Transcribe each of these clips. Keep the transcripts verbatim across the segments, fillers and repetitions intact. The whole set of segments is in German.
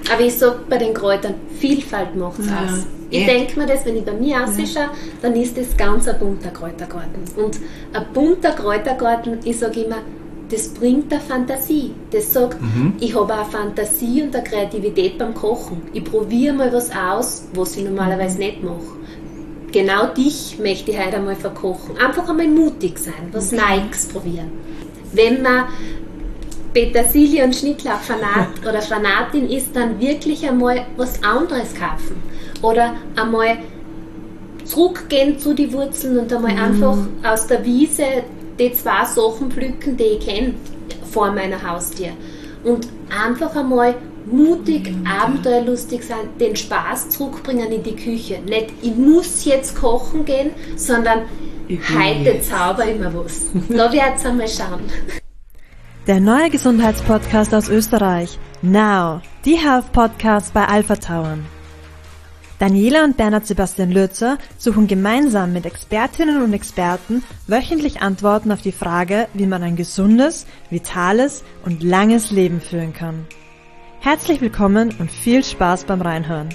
Aber ich sage bei den Kräutern, Vielfalt macht es ja. aus. Ich ja. denke mir das, wenn ich bei mir ausschaue, ja. dann ist das ganz ein bunter Kräutergarten. Und ein bunter Kräutergarten, ich sage immer, das bringt eine Fantasie. Das sagt, mhm. ich habe eine Fantasie und eine Kreativität beim Kochen. Ich probiere mal was aus, was ich normalerweise nicht mache. Genau dich möchte ich heute einmal verkochen. Einfach einmal mutig sein, was okay. Neues probieren. Wenn man Petersilie und Schnittlauch-Fanat oder Fanatin ist, dann wirklich einmal was anderes kaufen. Oder einmal zurückgehen zu den Wurzeln und einmal mm. einfach aus der Wiese die zwei Sachen pflücken, die ich kenne, vor meiner Haustür. Und einfach einmal mutig, mm. abenteuerlustig sein, den Spaß zurückbringen in die Küche. Nicht, ich muss jetzt kochen gehen, sondern heute zauber ich mir was. Da wird's einmal schauen. Der neue Gesundheitspodcast aus Österreich. Now, die Health Podcast bei Alpha Tauern. Daniela und Bernhard Sebastian Lürzer suchen gemeinsam mit Expertinnen und Experten wöchentlich Antworten auf die Frage, wie man ein gesundes, vitales und langes Leben führen kann. Herzlich willkommen und viel Spaß beim Reinhören.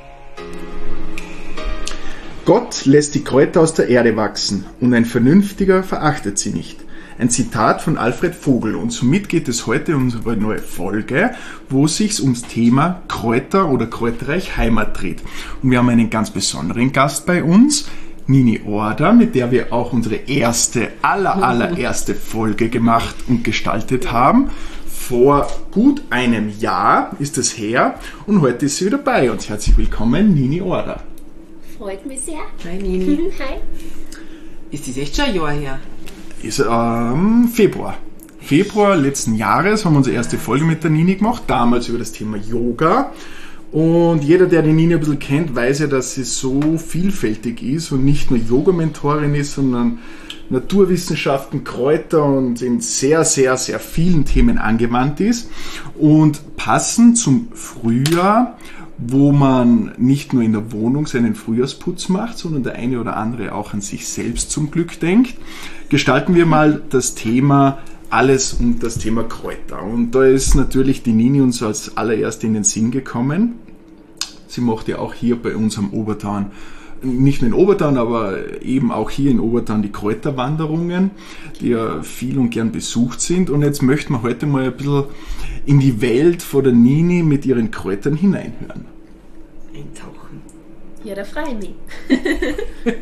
Gott lässt die Kräuter aus der Erde wachsen und ein Vernünftiger verachtet sie nicht. Ein Zitat von Alfred Vogel, und somit geht es heute um unsere neue Folge, wo es sich ums Thema Kräuter oder Kräuterreich Heimat dreht. Und wir haben einen ganz besonderen Gast bei uns, Nini Order, mit der wir auch unsere erste, aller, allererste Folge gemacht und gestaltet haben. Vor gut einem Jahr ist es her und heute ist sie wieder bei uns. Herzlich willkommen, Nini Order. Freut mich sehr. Hi Nini. Hi. Ist das echt schon ein Jahr her? Ist ähm, Februar. Februar letzten Jahres haben wir unsere erste Folge mit der Nini gemacht, damals über das Thema Yoga. Und jeder, der die Nini ein bisschen kennt, weiß ja, dass sie so vielfältig ist und nicht nur Yoga-Mentorin ist, sondern Naturwissenschaften, Kräuter und in sehr, sehr, sehr vielen Themen angewandt ist. Und passend zum Frühjahr, wo man nicht nur in der Wohnung seinen Frühjahrsputz macht, sondern der eine oder andere auch an sich selbst zum Glück denkt, gestalten wir mal das Thema alles um das Thema Kräuter. Und da ist natürlich die Nini uns als allererste in den Sinn gekommen. Sie macht ja auch hier bei uns am Obertauern, nicht nur in Obertauern, aber eben auch hier in Obertauern die Kräuterwanderungen, die ja viel und gern besucht sind. Und jetzt möchten wir heute mal ein bisschen in die Welt von der Nini mit ihren Kräutern hineinhören. Eintauchen. Ja, da freue ich mich.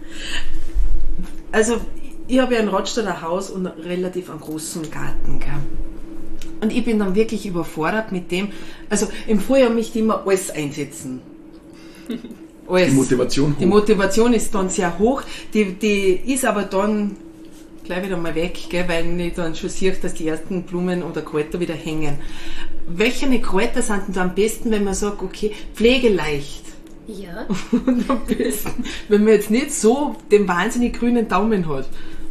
Also, ich habe ja ein Rottstadter Haus und relativ einen großen Garten, gell? Und ich bin dann wirklich überfordert mit dem. Also, im Frühjahr möchte ich immer alles einsetzen. Alles. Die Motivation hoch. Die Motivation ist dann sehr hoch. Die, die ist aber dann gleich wieder mal weg, gell, weil ich dann schon sehe, dass die ersten Blumen oder Kräuter wieder hängen. Welche Kräuter sind denn da am besten, wenn man sagt, okay, pflegeleicht? Ja. Und am besten, wenn man jetzt nicht so den wahnsinnig grünen Daumen hat.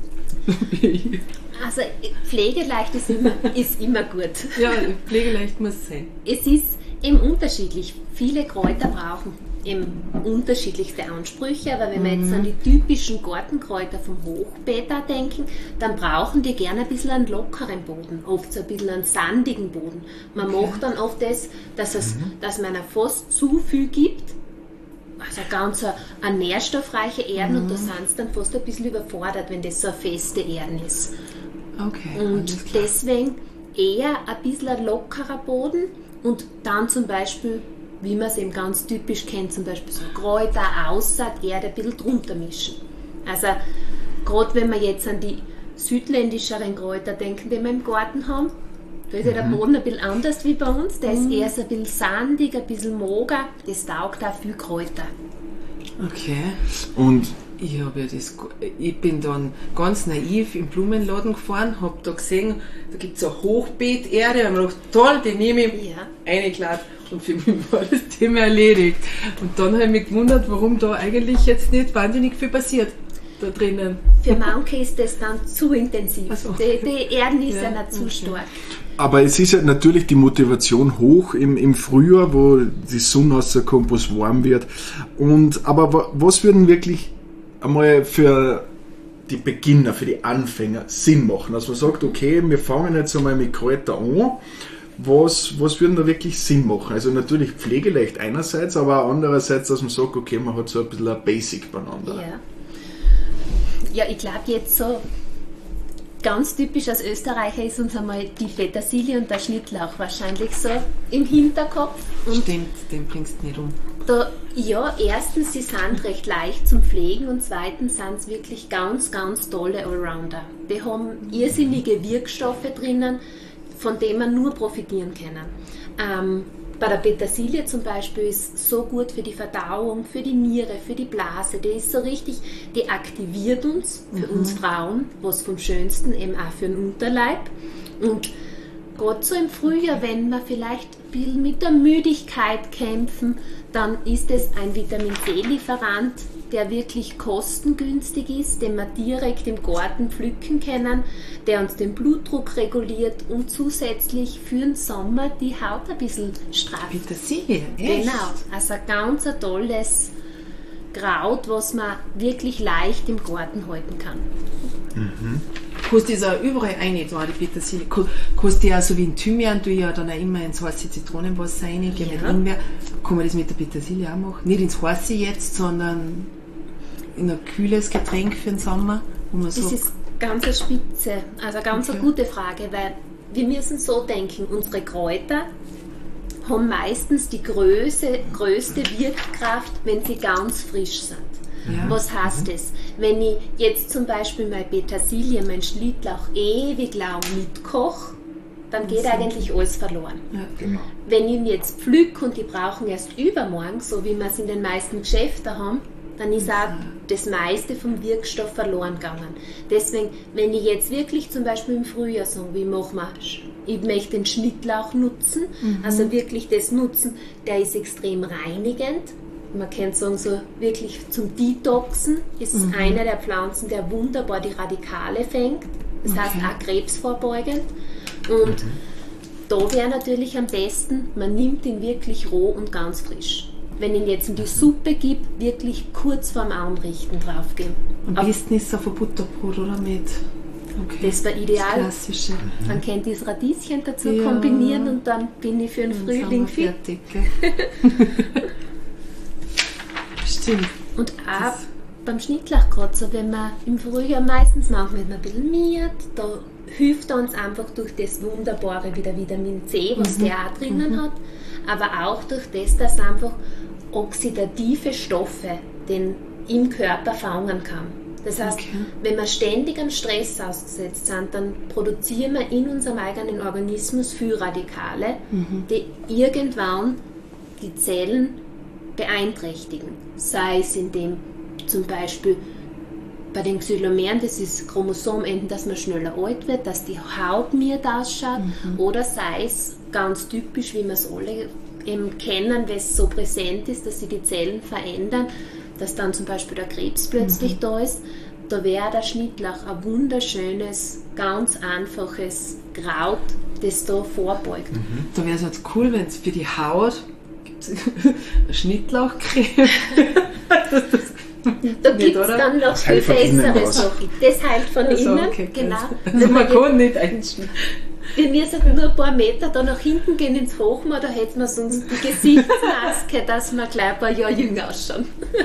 Also pflegeleicht ist immer, ist immer gut. Ja, pflegeleicht muss es sein. Es ist eben unterschiedlich. Viele Kräuter brauchen eben unterschiedlichste Ansprüche, aber wenn wir jetzt an die typischen Gartenkräuter vom Hochbeet denken, dann brauchen die gerne ein bisschen einen lockeren Boden, oft so ein bisschen einen sandigen Boden. Man okay. macht dann oft das, dass, es, mhm. dass man fast zu viel gibt, also ganz eine nährstoffreiche Erden mhm. und da sind sie dann fast ein bisschen überfordert, wenn das so eine feste Erden ist. Okay, und deswegen eher ein bisschen ein lockerer Boden und dann zum Beispiel, wie man es eben ganz typisch kennt, zum Beispiel so Kräuter, Aussaat, Erde ein bisschen drunter mischen. Also gerade wenn wir jetzt an die südländischeren Kräuter denken, die wir im Garten haben, da ist ja der Boden ein bisschen anders wie bei uns, der ist eher so ein bisschen sandig, ein bisschen mager, das taugt auch viel Kräuter. Okay. Und ich, habe ja das, ich bin dann ganz naiv im Blumenladen gefahren, habe da gesehen, da gibt es eine Hochbeeterde, und habe gedacht, toll, die nehme ich ja. reingeladen und für mich war das Thema erledigt. Und dann habe ich mich gewundert, warum da eigentlich jetzt nicht wahnsinnig viel passiert da drinnen. Für manche ist das dann zu intensiv, so. die, die Erden ist ja, ja nicht zu okay. stark. Aber es ist ja natürlich die Motivation hoch im, im Frühjahr, wo die Sonne rauskommt, wo es warm wird. Und, aber was würden wirklich einmal für die Beginner, für die Anfänger Sinn machen? Also man sagt, okay, wir fangen jetzt einmal mit Kräuter an. Was, was würde da wirklich Sinn machen? Also natürlich pflegeleicht einerseits, aber auch andererseits, dass man sagt, okay, man hat so ein bisschen ein Basic beieinander. Ja, ja ich glaube jetzt so ganz typisch als Österreicher ist uns einmal die Petersilie und der Schnittlauch wahrscheinlich so im Hinterkopf. Und stimmt, den bringst du nicht um. Da, ja, erstens, sie sind recht leicht zum Pflegen und zweitens sind es wirklich ganz, ganz tolle Allrounder. Die haben irrsinnige Wirkstoffe drinnen, von denen man nur profitieren können. Ähm, bei der Petersilie zum Beispiel ist so gut für die Verdauung, für die Niere, für die Blase. Die ist so richtig, die aktiviert uns, für mhm. uns Frauen, was vom Schönsten, eben auch für den Unterleib. Und gerade so im Frühjahr, wenn wir vielleicht ein bisschen mit der Müdigkeit kämpfen, dann ist es ein Vitamin-C-Lieferant, der wirklich kostengünstig ist, den wir direkt im Garten pflücken können, der uns den Blutdruck reguliert und zusätzlich für den Sommer die Haut ein bisschen strafft. Petersilie, echt? Genau, also ein ganz ein tolles Kraut, was man wirklich leicht im Garten halten kann. Mhm. Kannst du das auch überall rein, da die Petersilie. Kannst du ja so wie ein Thymian, du ja dann auch immer ins heiße Zitronenwasser rein, ja. Mit Ingwer. Kann man das mit der Petersilie auch machen? Nicht ins heiße jetzt, sondern in ein kühles Getränk für den Sommer. Wo man das sagt, ist ganz eine Spitze, also eine ganz okay. eine gute Frage, weil wir müssen so denken, unsere Kräuter haben meistens die größte, größte Wirkkraft, wenn sie ganz frisch sind. Ja. Was heißt mhm. das? Wenn ich jetzt zum Beispiel meine Petersilie, meinen Schnittlauch ewig lang mitkoche, dann geht mhm. eigentlich alles verloren. Ja, genau. Wenn ich ihn jetzt pflücke und die brauchen erst übermorgen, so wie wir es in den meisten Geschäften haben, dann ist auch das meiste vom Wirkstoff verloren gegangen. Deswegen, wenn ich jetzt wirklich zum Beispiel im Frühjahr sage, wie machen wir, ich möchte den Schnittlauch nutzen, mhm. also wirklich das nutzen, der ist extrem reinigend. Man kann sagen, so wirklich zum Detoxen ist mhm. eine der Pflanzen, der wunderbar die Radikale fängt. Das okay. heißt auch krebsvorbeugend. Und mhm. da wäre natürlich am besten, man nimmt ihn wirklich roh und ganz frisch. Wenn ich ihn jetzt in die Suppe gibt, wirklich kurz vorm Anrichten draufgeben. Am besten ist es auf ein Butterbrot oder mit. Okay. Das war ideal. Das Klassische. Mhm. Man kann das Radieschen dazu ja. kombinieren und dann bin ich für den dann Frühling fit. Fertig, Stimmt. Und auch das beim Schnittlauch gerade so, wenn man im Frühjahr meistens machen, wenn man ein bisschen miert, da hilft uns einfach durch das Wunderbare wie der Vitamin C, was mhm. der auch drinnen mhm. hat, aber auch durch das, dass einfach oxidative Stoffe den im Körper fangen kann. Das heißt, okay. wenn wir ständig am Stress ausgesetzt sind, dann produzieren wir in unserem eigenen Organismus viel Radikale, mhm. die irgendwann die Zellen beeinträchtigen. Sei es indem zum Beispiel bei den Xylomeren, das ist Chromosomenden, dass man schneller alt wird, dass die Haut miert ausschaut, mhm. oder sei es ganz typisch, wie wir es alle eben kennen, weil es so präsent ist, dass sich die Zellen verändern, dass dann zum Beispiel der Krebs plötzlich mhm. da ist. Da wäre der Schnittlauch ein wunderschönes, ganz einfaches Kraut, das da vorbeugt. Mhm. Da wäre es jetzt cool, wenn es für die Haut eine Schnittlauchcreme da gibt es dann noch viel bessere Sachen. Das heilt von also, innen. Okay, genau. Also man kann nicht einschneiden. Wir müssen nur ein paar Meter da nach hinten gehen ins Hochmoor, da hätten wir sonst die Gesichtsmaske, dass wir gleich ein paar Jahre jünger ausschauen.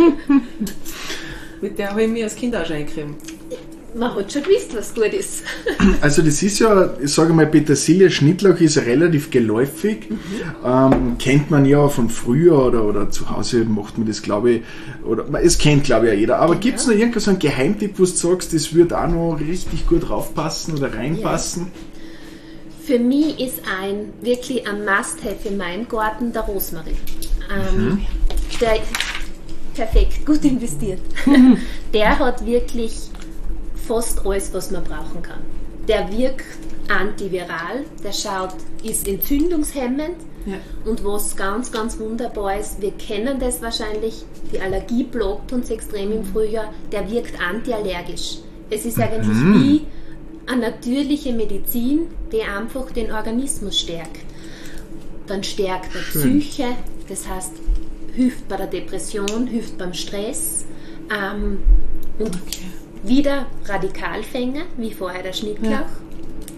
Mit der habe ich mir als Kind auch schon eingecremt. Man hat schon gewusst, was gut ist. Also das ist ja, ich sage mal, Petersilie, Schnittlauch ist relativ geläufig. Mhm. Ähm, kennt man ja von früher oder, oder zu Hause macht man das, glaube ich, oder es kennt, glaube ich, ja jeder. Aber genau. Gibt es noch irgendwas so einen Geheimtipp, wo du sagst, das würde auch noch richtig gut raufpassen oder reinpassen? Ja. Für mich ist ein wirklich ein Must-Have in meinem Garten der Rosmarin. Ähm, mhm. Der perfekt, gut investiert. Mhm. Der hat wirklich fast alles, was man brauchen kann. Der wirkt antiviral, der schaut, ist entzündungshemmend, ja. Und was ganz, ganz wunderbar ist, wir kennen das wahrscheinlich, die Allergie blockt uns extrem im Frühjahr, der wirkt antiallergisch. Es ist eigentlich mhm. wie eine natürliche Medizin, die einfach den Organismus stärkt. Dann stärkt die Psyche, das heißt, hilft bei der Depression, hilft beim Stress, ähm, und okay. wieder Radikalfänger, wie vorher der Schnittlauch. Ja.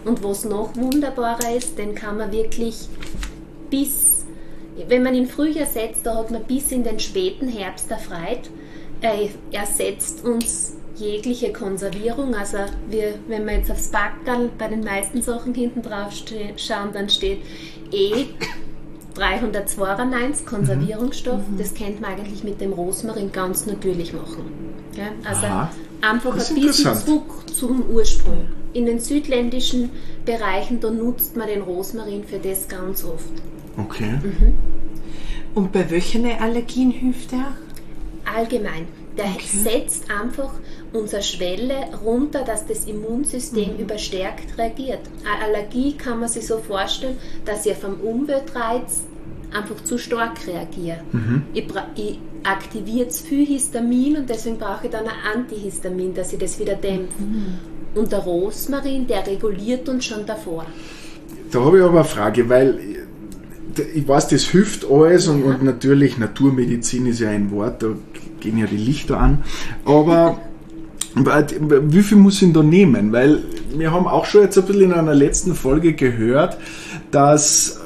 Und was noch wunderbarer ist, den kann man wirklich bis, wenn man ihn früher setzt, da hat man bis in den späten Herbst erfreut. Er ersetzt uns jegliche Konservierung, also wir, wenn wir jetzt aufs Packerl bei den meisten Sachen hinten drauf schauen, dann steht E dreihundertzweiundneunzig Konservierungsstoff, mhm. das könnte man eigentlich mit dem Rosmarin ganz natürlich machen. Ja? Also Aha. einfach ein bisschen zurück zum Ursprung. In den südländischen Bereichen, da nutzt man den Rosmarin für das ganz oft. Okay. Mhm. Und bei welchen Allergien hilft er? Allgemein. Der okay. setzt einfach unsere Schwelle runter, dass das Immunsystem mhm. überstärkt reagiert. Eine Allergie kann man sich so vorstellen, dass ich vom Umweltreiz einfach zu stark reagiere. Mhm. Ich, ich aktiviere zu viel Histamin und deswegen brauche ich dann ein Antihistamin, dass ich das wieder dämpfe. Mhm. Und der Rosmarin, der reguliert uns schon davor. Da habe ich aber eine Frage, weil ich weiß, das hilft alles und, ja. und natürlich Naturmedizin ist ja ein Wort, da gehen ja die Lichter an, aber wie viel muss ich da nehmen? Weil wir haben auch schon jetzt ein bisschen in einer letzten Folge gehört, dass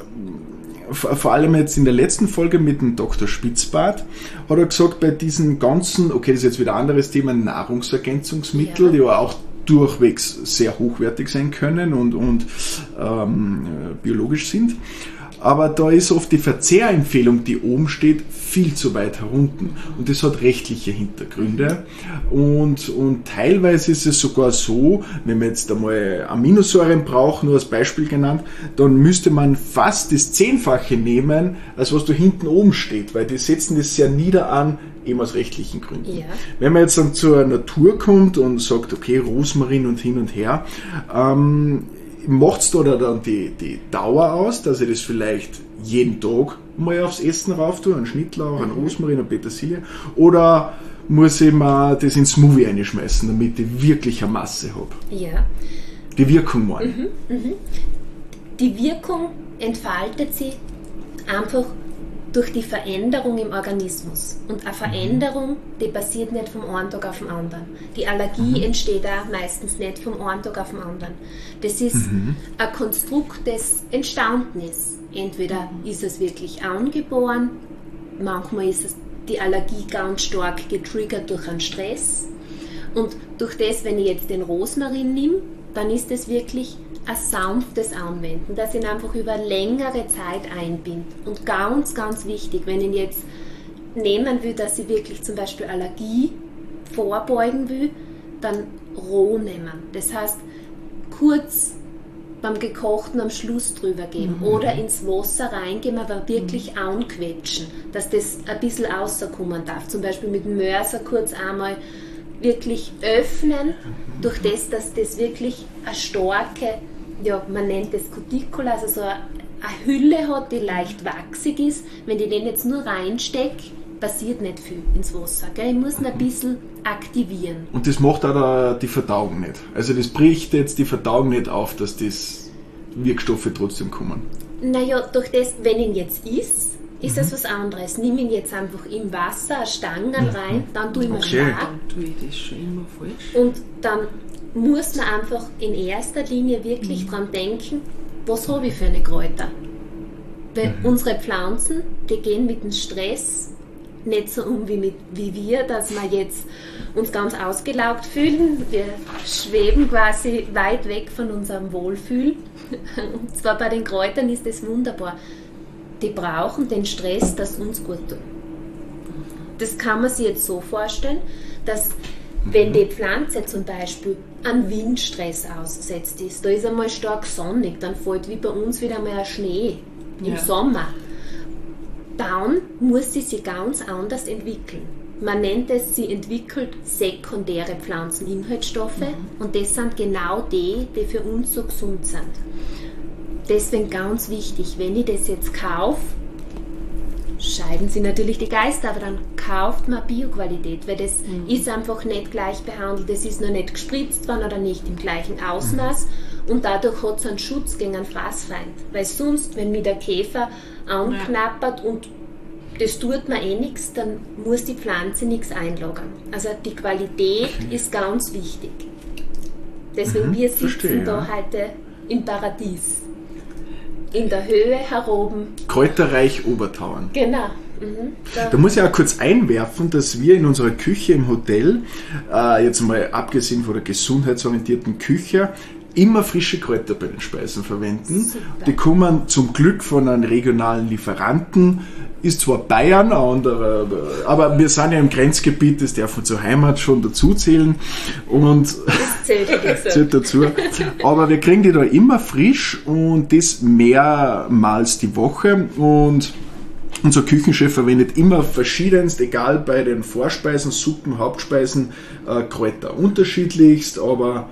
vor allem jetzt in der letzten Folge mit dem Doktor Spitzbart hat er gesagt, bei diesen ganzen, okay, das ist jetzt wieder ein anderes Thema, Nahrungsergänzungsmittel, ja. die ja auch durchwegs sehr hochwertig sein können und, und ähm, biologisch sind. Aber da ist oft die Verzehrempfehlung, die oben steht, viel zu weit herunten. Und das hat rechtliche Hintergründe. Und, und teilweise ist es sogar so, wenn wir jetzt einmal Aminosäuren brauchen, nur als Beispiel genannt, dann müsste man fast das Zehnfache nehmen, als was da hinten oben steht, weil die setzen das sehr nieder an, eben aus rechtlichen Gründen. Ja. Wenn man jetzt dann zur Natur kommt und sagt, okay, Rosmarin und hin und her, ähm, macht es da dann die, die Dauer aus, dass ich das vielleicht jeden Tag mal aufs Essen rauf tue, einen Schnittlauch, einen Rosmarin, eine Petersilie, oder muss ich mir das ins Smoothie reinschmeißen, damit ich wirklich eine Masse habe? Ja. Die Wirkung mal. Mhm, mhm. Die Wirkung entfaltet sich einfach durch die Veränderung im Organismus. Und eine Veränderung, die passiert nicht vom einen Tag auf den anderen. Die Allergie mhm. entsteht auch meistens nicht vom einen Tag auf den anderen. Das ist mhm. ein Konstrukt, das entstanden ist. Entweder ist es wirklich angeboren, manchmal ist es die Allergie ganz stark getriggert durch einen Stress. Und durch das, wenn ich jetzt den Rosmarin nehme, dann ist es wirklich ein sanftes Anwenden, das ihn einfach über längere Zeit einbindet. Und ganz, ganz wichtig, wenn ich jetzt nehmen will, dass ich wirklich zum Beispiel Allergie vorbeugen will, dann roh nehmen. Das heißt, kurz beim Gekochten am Schluss drüber geben mhm. oder ins Wasser reingehen, aber wirklich mhm. anquetschen, dass das ein bisschen rauskommen darf. Zum Beispiel mit dem Mörser kurz einmal wirklich öffnen, durch das, dass das wirklich eine starke, ja, man nennt das Cuticula, also so eine, eine Hülle hat, die leicht wachsig ist. Wenn ich den jetzt nur reinstecke, passiert nicht viel ins Wasser. Gell? Ich muss ihn ein bisschen aktivieren. Und das macht auch die Verdauung nicht. Also das bricht jetzt die Verdauung nicht auf, dass das Wirkstoffe trotzdem kommen. Naja, durch das, wenn ihn jetzt isst, ist das was anderes. Nimm ihn jetzt einfach im Wasser, eine Stange rein, dann tue ich mir okay. Schlag. Dann tue ich das schon immer falsch. Und dann muss man einfach in erster Linie wirklich mhm. dran denken, was habe ich für eine Kräuter? Weil mhm. unsere Pflanzen, die gehen mit dem Stress nicht so um wie, mit, wie wir, dass wir jetzt uns ganz ausgelaugt fühlen. Wir schweben quasi weit weg von unserem Wohlfühl. Und zwar bei den Kräutern ist das wunderbar. Die brauchen den Stress, das uns gut tut. Das kann man sich jetzt so vorstellen, dass wenn die Pflanze zum Beispiel an Windstress ausgesetzt ist, da ist einmal stark sonnig, dann fällt wie bei uns wieder mal ein Schnee im ja. Sommer, dann muss sie sich ganz anders entwickeln. Man nennt es, sie entwickelt sekundäre Pflanzeninhaltsstoffe mhm. und das sind genau die, die für uns so gesund sind. Deswegen ganz wichtig, wenn ich das jetzt kaufe, scheiden sie natürlich die Geister, aber dann kauft man Bioqualität, weil das mhm. ist einfach nicht gleich behandelt, das ist noch nicht gespritzt worden oder nicht im gleichen Ausmaß mhm. und dadurch hat es einen Schutz gegen einen Fraßfeind. Weil sonst, wenn mir der Käfer anknappert ja. und das tut mir eh nichts, dann muss die Pflanze nichts einlagern. Also die Qualität okay. ist ganz wichtig. Deswegen Mhm, wir sitzen verstehe, da ja. heute im Paradies. In der Höhe heroben. Kräuterreich Obertauern. Genau. Mhm. Da muss ich auch kurz einwerfen, dass wir in unserer Küche im Hotel, äh, jetzt mal abgesehen von der gesundheitsorientierten Küche, immer frische Kräuterbellenspeisen verwenden. Super. Die kommen zum Glück von einem regionalen Lieferanten. Ist zwar Bayern, ein anderer, aber wir sind ja im Grenzgebiet, das darf man zur Heimat schon dazu zählen. Und Das zählt, zählt dazu. Aber wir kriegen die da immer frisch und das mehrmals die Woche. Und unser Küchenchef verwendet immer verschiedenst, egal bei den Vorspeisen, Suppen, Hauptspeisen, äh, Kräuter unterschiedlichst, aber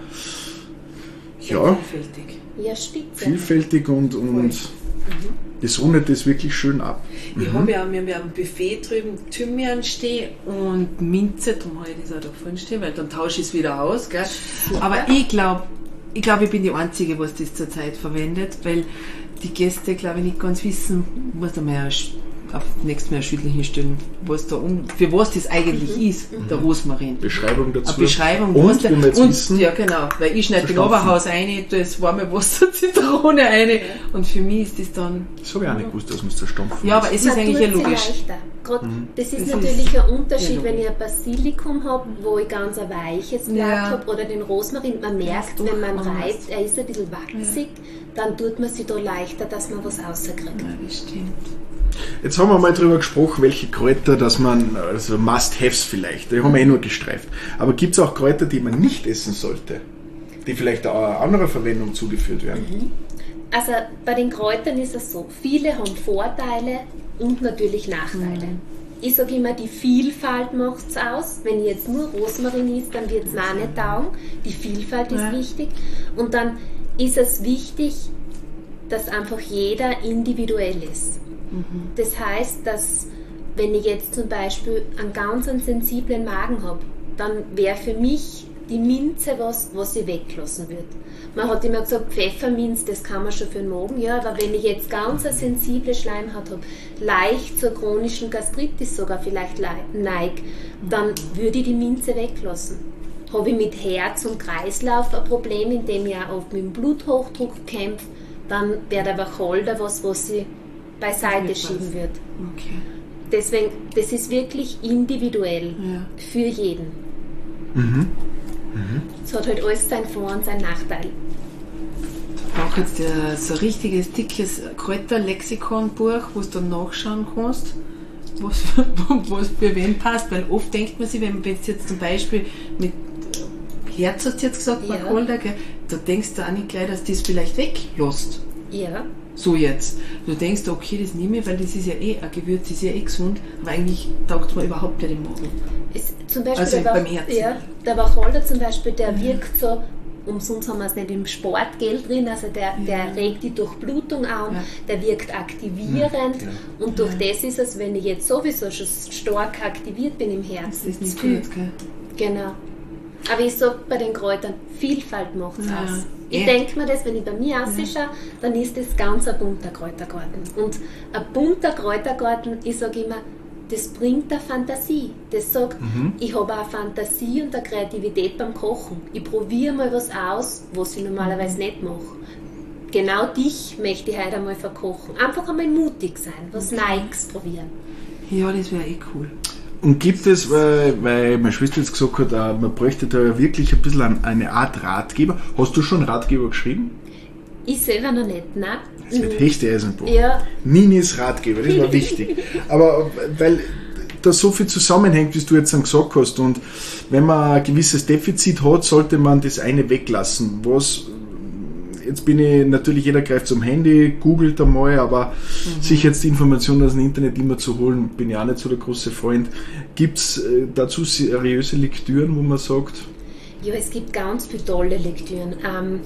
ja, Vielfältig. Ja, spitze. vielfältig und, und das rundet das wirklich schön ab. Ich habe ja, wir haben ja am Buffet drüben Thymian stehen und Minze, darum habe ich das auch da vorne stehen, weil dann tausche ich es wieder aus. Gell? Aber ich glaube, ich, glaub, ich bin die Einzige, was das zurzeit verwendet, weil die Gäste, glaube ich, nicht ganz wissen, was da mehr auf nächstes Mal schüttlichen stellen, was da um, für was das eigentlich Mhm. ist, der Rosmarin. Beschreibung dazu. Eine Beschreibung, und, was der, wie wir jetzt und wissen, ja genau, weil ich schneide den verstopfen. Oberhaus rein, das warme Wasser, Zitrone rein und für mich ist das dann, das habe ich auch nicht gewusst, dass man es zerstampfen ja, aber es ist Man eigentlich ja tut sie logisch. leichter. Grad, Das ist Das natürlich ist ein Unterschied, ja wenn ich ein Basilikum habe, wo ich ganz ein weiches Blatt Ja. habe, oder den Rosmarin. Man merkt, Das wenn man durchkommen reibt, er ist ein bisschen wachsig, dann tut man sich da leichter, dass man was rauskriegt. Ja, das stimmt. Jetzt haben wir mal drüber gesprochen, welche Kräuter, dass man, also Must-Haves vielleicht, die haben wir eh nur gestreift. Aber gibt es auch Kräuter, die man nicht essen sollte, die vielleicht auch einer anderen Verwendung zugeführt werden? Also bei den Kräutern ist es so, viele haben Vorteile und natürlich Nachteile. Ich sage immer, die Vielfalt macht es aus. Wenn ich jetzt nur Rosmarin isst, dann wird es mir auch nicht taugen. Die Vielfalt ist Ja. wichtig. Und dann ist es wichtig, dass einfach jeder individuell ist. Das heißt, dass wenn ich jetzt zum Beispiel einen ganz einen sensiblen Magen habe, dann wäre für mich die Minze was, was ich weglassen würde. Man hat immer gesagt, Pfefferminz, das kann man schon für den Magen, ja, aber wenn ich jetzt ganz eine sensible Schleimhaut habe, leicht zur chronischen Gastritis sogar vielleicht neige, dann würde ich die Minze weglassen. Habe ich mit Herz und Kreislauf ein Problem, indem ich auch oft mit dem Bluthochdruck kämpfe, dann wäre der Wacholder was, was ich beiseite schieben würde. Okay. Deswegen, das ist wirklich individuell Ja. für jeden. Es hat halt alles sein Vor- und sein Nachteil. Ich brauche jetzt ja so ein richtiges, dickes Kräuterlexikonbuch, wo du dann nachschauen kannst, was, was für wen passt. Weil oft denkt man sich, wenn man jetzt zum Beispiel mit Herz, hast du jetzt gesagt, Ja. Wacholder, gell, da denkst du auch nicht gleich, dass das vielleicht weglässt. Ja, So jetzt. Du denkst, okay, das nehme ich, weil das ist ja eh, ein Gewürz ist ja eh gesund, aber eigentlich taugt man überhaupt nicht im Magen. es, zum Beispiel Also der, Wach- beim Herzen. ja, der Wacholder zum Beispiel, der wirkt so, umsonst haben wir es nicht im Sportgel drin, also der, der regt die Durchblutung an, Ja. der wirkt aktivierend Ja. und durch das ist es, wenn ich jetzt sowieso schon stark aktiviert bin im Das Herzen, ist nicht zu viel. gut, gell? Genau. Aber ich sage bei den Kräutern, Vielfalt macht es Ja. aus. Ich Ja. denke mir das, wenn ich bei mir ausschaue, dann ist das ganz ein bunter Kräutergarten. Und ein bunter Kräutergarten, ich sage immer, das bringt eine Fantasie. Das sagt, ich habe eine Fantasie und eine Kreativität beim Kochen. Ich probiere mal was aus, was ich normalerweise nicht mache. Genau dich möchte ich heute einmal verkochen. Einfach einmal mutig sein, was Neues probieren. Ja, das wäre eh cool. Und gibt es, weil, weil meine Schwester jetzt gesagt hat, äh, man bräuchte da wirklich ein bisschen an- eine Art Ratgeber. Hast du schon Ratgeber geschrieben? Ich selber noch nicht, nein. Das wird höchste Eisenbahn. Ja, Ninis Ratgeber, das war wichtig. Aber weil da so viel zusammenhängt, wie du jetzt dann gesagt hast, und wenn man ein gewisses Defizit hat, sollte man das eine weglassen. Was, jetzt bin ich, natürlich jeder greift zum Handy, googelt einmal, aber sich jetzt die Informationen aus dem Internet immer zu holen, bin ich auch nicht so der große Freund. Gibt es dazu seriöse Lektüren, wo man sagt, ja, es gibt ganz viele tolle Lektüren. Ähm,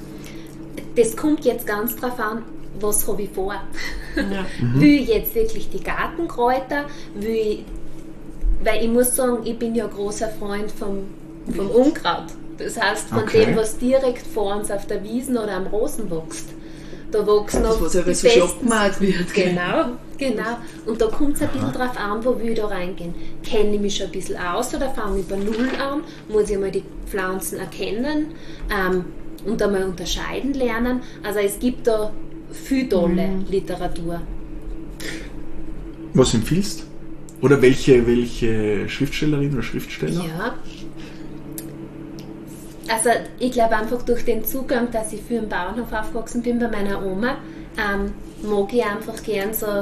das kommt jetzt ganz drauf an, was habe ich vor. Ja. Will ich jetzt wirklich die Gartenkräuter? Will ich, weil ich muss sagen, ich bin ja ein großer Freund vom, vom Unkraut. Das heißt, von Okay. dem, was direkt vor uns auf der Wiesen oder am Rosen wächst. Da wachsen Das, noch was aber die so besten. Schockmarkt wird. gell? Genau, genau. Und da kommt es ein bisschen drauf an, wo will ich da reingehen. Kenne ich mich schon ein bisschen aus oder fange ich bei Null an? Muss ich mal die Pflanzen erkennen? Ähm, und einmal unterscheiden lernen. Also es gibt da viel tolle mhm. Literatur. Was empfiehlst? Oder welche, welche Schriftstellerin oder Schriftsteller? Ja. Also ich glaube einfach durch den Zugang, dass ich für den Bauernhof aufgewachsen bin bei meiner Oma, ähm, mag ich einfach gern so,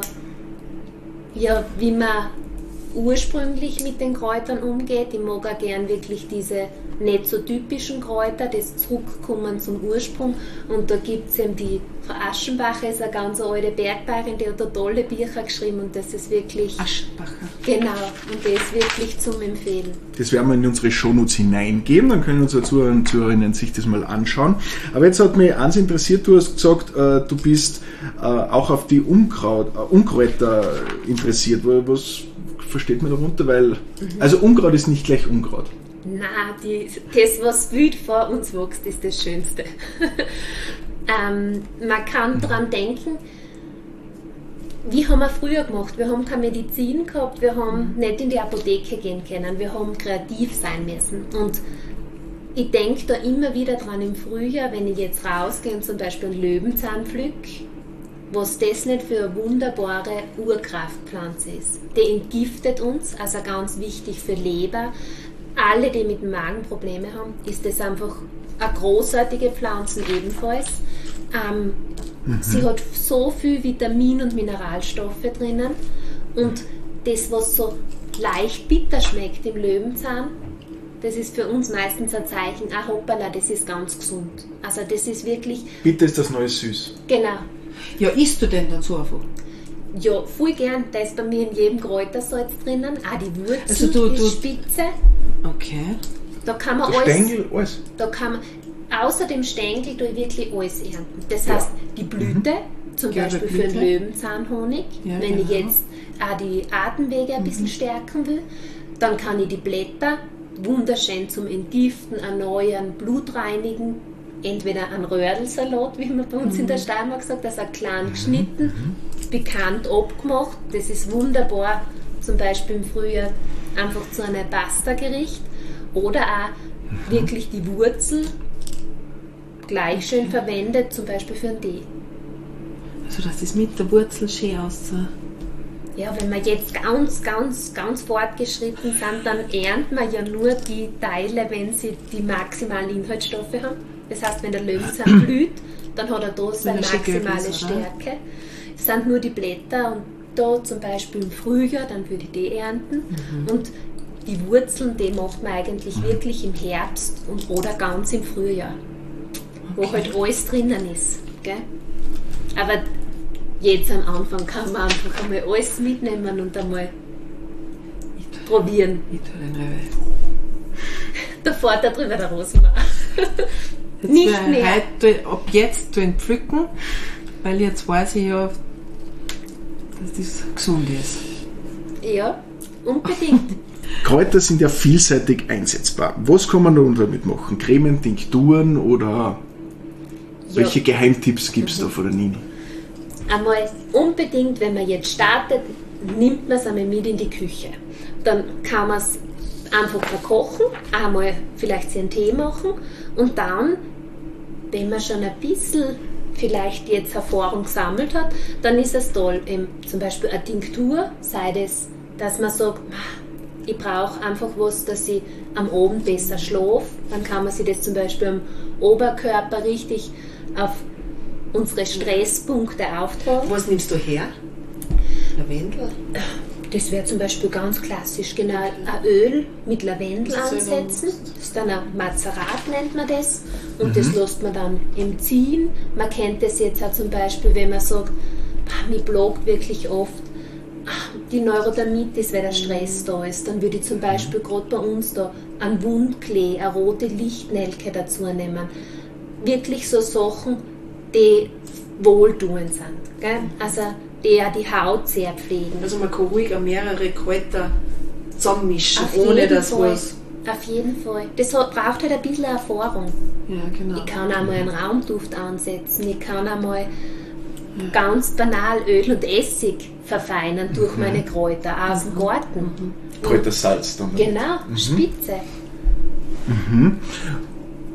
ja, wie man ursprünglich mit den Kräutern umgeht. Ich mag auch gern wirklich diese nicht so typischen Kräuter, das Zurückkommen zum Ursprung. Und da gibt es eben die Frau Aschenbacher, ist eine ganz alte Bergbäuerin, die hat da tolle Bücher geschrieben und das ist wirklich... Aschenbacher. Genau, und das ist wirklich zum Empfehlen. Das werden wir in unsere Shownotes hineingeben, dann können unsere Zuhörer und Zuhörerinnen sich das mal anschauen. Aber jetzt hat mich eins interessiert, du hast gesagt, äh, du bist äh, auch auf die Unkraut, äh, Unkräuter interessiert. Was versteht man darunter? Weil, mhm. also Unkraut ist nicht gleich Unkraut. Nein, die, das, was wild vor uns wächst, ist das Schönste. ähm, man kann daran denken, wie haben wir früher gemacht? Wir haben keine Medizin gehabt, wir haben nicht in die Apotheke gehen können, wir haben kreativ sein müssen. Und ich denke da immer wieder dran im Frühjahr, wenn ich jetzt rausgehe und zum Beispiel einen Löwenzahn pflücke, was das nicht für eine wunderbare Urkraftpflanze ist. Die entgiftet uns, also ganz wichtig für Leber. Alle, die mit Magenprobleme haben, ist das einfach eine großartige Pflanze ebenfalls. Ähm, mhm. Sie hat so viel Vitamin- und Mineralstoffe drinnen und das, was so leicht bitter schmeckt im Löwenzahn, das ist für uns meistens ein Zeichen, ah hoppala, das ist ganz gesund. Also das ist wirklich... Bitter ist das neue Süß. Genau. Ja, isst du denn dann so einfach? Ja, voll gern. Da ist bei mir in jedem Kräutersalz drinnen. Auch die Wurzel, also du, die du, Spitze. Okay. Da kann man Der alles... Stängel, alles? Da kann man, außer dem Stängel tue ich wirklich alles ernten. Das heißt, ja. die Blüte, mhm. zum Gelbe Beispiel Blüte. für den Löwenzahnhonig, ja, wenn genau. ich jetzt auch die Atemwege ein bisschen mhm. stärken will, dann kann ich die Blätter wunderschön zum Entgiften, erneuern, Blut reinigen, entweder ein Röhrlsalat, wie man bei uns mhm. in der Steiermark sagt, also klein geschnitten, mhm. bekannt abgemacht, das ist wunderbar, zum Beispiel im Frühjahr einfach zu einem Pasta-Gericht oder auch mhm. wirklich die Wurzel gleich schön okay. verwendet, zum Beispiel für einen Tee. Also das ist mit der Wurzel schön aussah. Ja, wenn wir jetzt ganz, ganz, ganz fortgeschritten sind, dann ernten wir ja nur die Teile, wenn sie die maximalen Inhaltsstoffe haben. Das heißt, wenn der Löwenzahn blüht, dann hat er da seine maximale ist, Stärke. Es sind nur die Blätter und da zum Beispiel im Frühjahr, dann würde ich die ernten. Mhm. Und die Wurzeln, die macht man eigentlich mhm. wirklich im Herbst und, oder ganz im Frühjahr, okay. wo halt alles drinnen ist. Gell? Aber jetzt am Anfang kann man einfach einmal alles mitnehmen und einmal ich probieren. Ich tue den Rewe. Da fährt da drüber der Rosenbach. Jetzt nicht mehr. Heute, ab jetzt zu pflücken, weil jetzt weiß ich ja, dass das gesund ist. Ja, unbedingt. Kräuter sind ja vielseitig einsetzbar. Was kann man da damit machen? Cremen, Tinkturen oder ja. welche Geheimtipps gibt es mhm. da von der Nini? Einmal unbedingt, wenn man jetzt startet, nimmt man es einmal mit in die Küche. Dann kann man es einfach verkochen, einmal vielleicht einen Tee machen und dann, wenn man schon ein bisschen vielleicht jetzt Erfahrung gesammelt hat, dann ist es toll, eben zum Beispiel eine Tinktur, sei das, dass man sagt, ich brauche einfach was, dass ich am Abend besser schlafe, dann kann man sich das zum Beispiel am Oberkörper richtig auf unsere Stresspunkte auftragen. Was nimmst du her? Lavendel? Das wäre zum Beispiel ganz klassisch, genau, ein Öl mit Lavendel ansetzen. Das ist dann ein Mazerat, nennt man das. Und mhm. das lässt man dann im Ziehen. Man kennt das jetzt auch zum Beispiel, wenn man sagt, mich plagt wirklich oft die Neurodermitis, weil der Stress da ist. Dann würde ich zum Beispiel gerade bei uns da einen Wundklee, eine rote Lichtnelke dazu nehmen. Wirklich so Sachen, die wohltuend sind. Gell? Also die auch die Haut sehr pflegen. Also man kann ruhig auch mehrere Kräuter zusammenmischen, ohne dass was... Auf jeden Fall. Das hat, braucht halt ein bisschen Erfahrung. Ja, genau. Ich kann auch mal einen Raumduft ansetzen, ich kann auch mal ja. ganz banal Öl und Essig verfeinern durch mhm. meine Kräuter aus dem Garten. Mhm. Kräutersalz dann. Genau, mhm. Spitze. Mhm.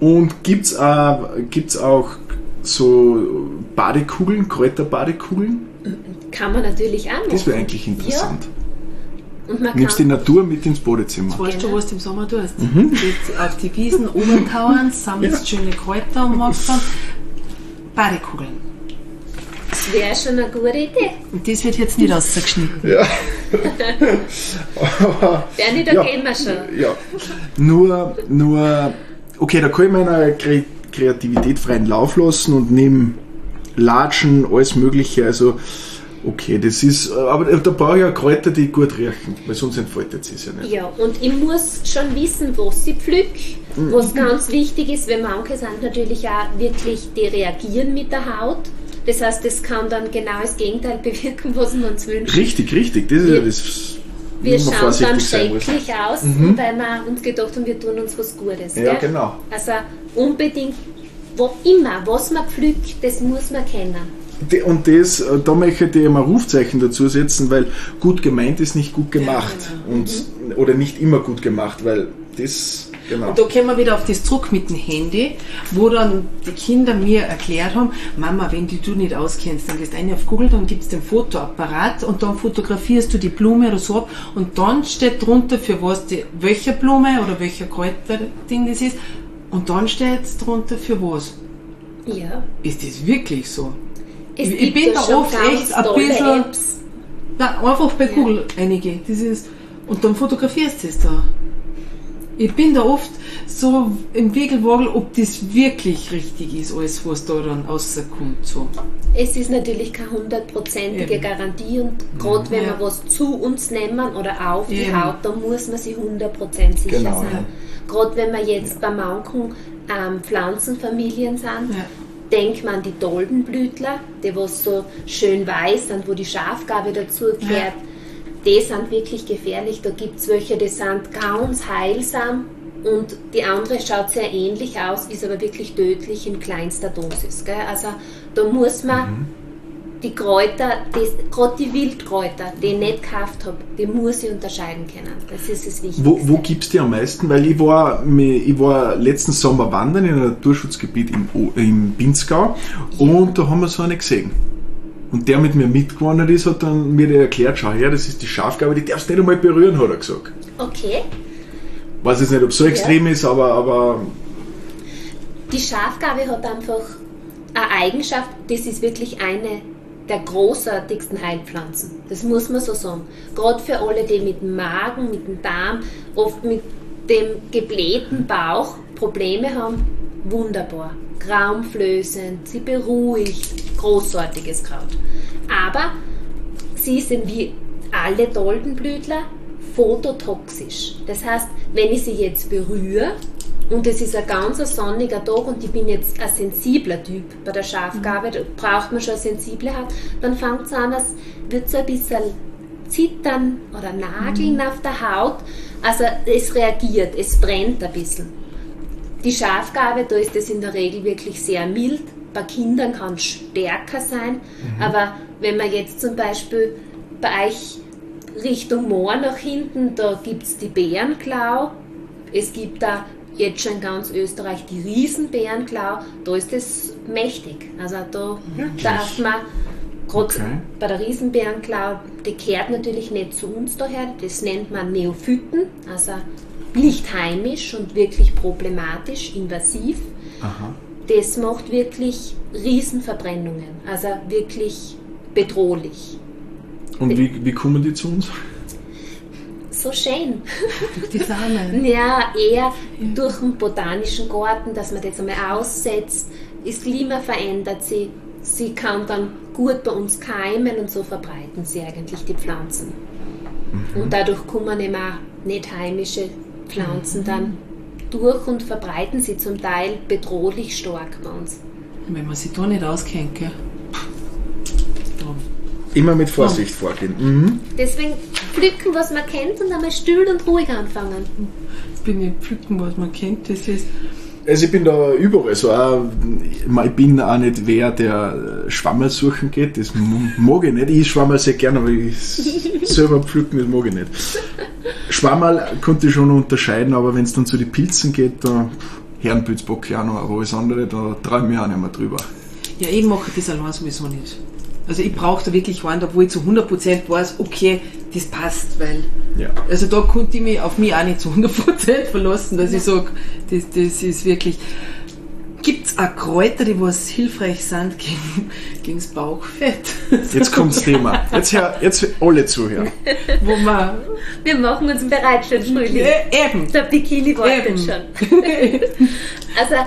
Und gibt es auch, gibt's auch so Badekugeln, Kräuterbadekugeln? Kann man natürlich auch machen. Das wäre eigentlich interessant. Ja. Und man nimmst die kann Natur mit ins Badezimmer. Jetzt weißt du, Genau. was du im Sommer tust. Mhm. Du gehst auf die Wiesen obertauern, sammelst Ja. schöne Kräuter und machst dann Badekugeln. das wäre schon eine gute Idee. Und das wird jetzt nicht rausgeschnitten. Ja. Bernie, da Ja. gehen wir schon. Ja. Nur, nur, okay, da kann ich meiner Kre- Kreativität freien Lauf lassen und nehme Latschen, alles Mögliche. Also, okay, das ist, aber da brauche ich ja Kräuter, die gut riechen, weil sonst entfaltet sie es ja nicht. Ja, und ich muss schon wissen, was ich pflück. Was ganz wichtig ist, weil manche sind natürlich auch wirklich, die reagieren mit der Haut. Das heißt, das kann dann genau das Gegenteil bewirken, was wir uns wünschen. Richtig, richtig, das ist Wir- ja das. Wir wo man schauen dann vorsichtig sein muss. schrecklich aus, weil wir uns gedacht haben, wir tun uns was Gutes. Ja, gell? genau. Also unbedingt, wo immer, was man pflückt, das muss man kennen. Die- Und das, äh, da möchte ich immer Rufzeichen dazu setzen, weil gut gemeint ist nicht gut gemacht. Und, oder nicht immer gut gemacht, weil das, genau. Und da kommen wir wieder auf das zurück mit dem Handy, wo dann die Kinder mir erklärt haben, Mama, wenn die du nicht auskennst, dann gehst du eine auf Google, dann gibst du den Fotoapparat und dann fotografierst du die Blume oder so ab und dann steht drunter, für was die, welche Blume oder welcher Kräuterding das ist und dann steht drunter, für was. Ja. Ist das wirklich so? Es Ich- ich gibt bin ja da schon oft ganz echt ein tolle bisschen- Apps. Na, einfach bei Google einige. Das ist, und dann fotografierst du es da. Ich bin da oft so im Wiegelwagel, ob das wirklich richtig ist, alles was da dann rauskommt. So. Es ist natürlich keine hundertprozentige Eben. Garantie und gerade wenn Ja. wir was zu uns nehmen oder auf die Eben. Haut, dann muss man sich hundert Prozent sicher Genau, sein. ja. Gerade wenn wir jetzt bei manchen ähm, Pflanzenfamilien sind, Ja. denkt man an die Doldenblütler, die was so schön weiß sind, wo die Schafgarbe dazugehört. Die sind wirklich gefährlich. Da gibt es welche, die sind ganz heilsam und die andere schaut sehr ähnlich aus, ist aber wirklich tödlich in kleinster Dosis. Gell? Also da muss man Mhm. die Kräuter, gerade die Wildkräuter, die ich nicht gekauft habe, die muss ich unterscheiden können. Das ist das Wichtigste. Wo, wo gibt es die am meisten? Weil ich war, ich war letzten Sommer wandern in einem Naturschutzgebiet im, O- im Pinzgau und da haben wir so eine gesehen. Und der mit mir mitgewandert ist, hat dann mir erklärt, schau her, das ist die Schafgarbe, die darfst du nicht einmal berühren, hat er gesagt. Okay. Weiß jetzt nicht, ob es so extrem ist, aber, aber Die Schafgarbe hat einfach eine Eigenschaft, das ist wirklich eine der großartigsten Heilpflanzen. Das muss man so sagen. Gerade für alle, die mit dem Magen, mit dem Darm, oft mit dem geblähten Bauch Probleme haben, wunderbar. Graumflößend, sie beruhigt, großartiges Kraut. Aber sie sind wie alle Doldenblütler phototoxisch. Das heißt, wenn ich sie jetzt berühre, und es ist ein ganz sonniger Tag und ich bin jetzt ein sensibler Typ bei der Schafgarbe, da braucht man schon eine sensible Haut, dann fängt es an, es wird so ein bisschen zittern oder nageln auf der Haut. Also es reagiert, es brennt ein bisschen. Die Schafgarbe, da ist es in der Regel wirklich sehr mild. Bei Kindern kann es stärker sein, aber wenn man jetzt zum Beispiel bei euch Richtung Moor nach hinten, da gibt es die Bärenklau, es gibt da jetzt schon in ganz Österreich die Riesenbärenklau, da ist es mächtig. Also da darf man, gerade Okay. bei der Riesenbärenklau, die kehrt natürlich nicht zu uns daher, das nennt man Neophyten, also nicht heimisch und wirklich problematisch, invasiv. aha. Das macht wirklich Riesenverbrennungen, also wirklich bedrohlich. Und wie, wie kommen die zu uns? So schön. Durch die Samen. Ja, eher durch den botanischen Garten, dass man das einmal aussetzt. Das Klima verändert sich. Sie kann dann gut bei uns keimen und so verbreiten sie eigentlich die Pflanzen. Und dadurch kommen eben auch nicht heimische Pflanzen dann durch und verbreiten sie zum Teil bedrohlich stark bei uns. Wenn man sich da nicht auskennt, gell? Drum. Immer mit Vorsicht vorgehen. Mhm. Deswegen pflücken, was man kennt und einmal still und ruhig anfangen. Jetzt bin ich pflücken, was man kennt. Das ist, Also ich bin da überall so. Auch, ich bin auch nicht wer, der Schwammerl suchen geht. Das m- mag ich nicht. Ich schwammerl sehr gerne, aber ich selber pflücken, das mag ich nicht. Schwammerl konnte ich schon unterscheiden, aber wenn es dann zu den Pilzen geht, da Herrenpilzbocke auch noch, aber alles andere, da traue ich mich auch nicht mehr drüber. Ja, ich mache das allein sowieso nicht. Also ich brauche da wirklich einen, wo ich zu hundert Prozent weiß, okay, das passt, weil Ja. also da konnte ich mich auf mich auch nicht zu hundert Prozent verlassen, dass ja. ich sage, das, das ist wirklich... Gibt es auch Kräuter, die was hilfreich sind gegen, gegen das Bauchfett? Jetzt kommt das Thema. Jetzt, hör, jetzt alle zuhören. Wo man... Wir machen uns bereit für den Frühling. Ja, eben. Der Bikini wartet Eben. schon. Also,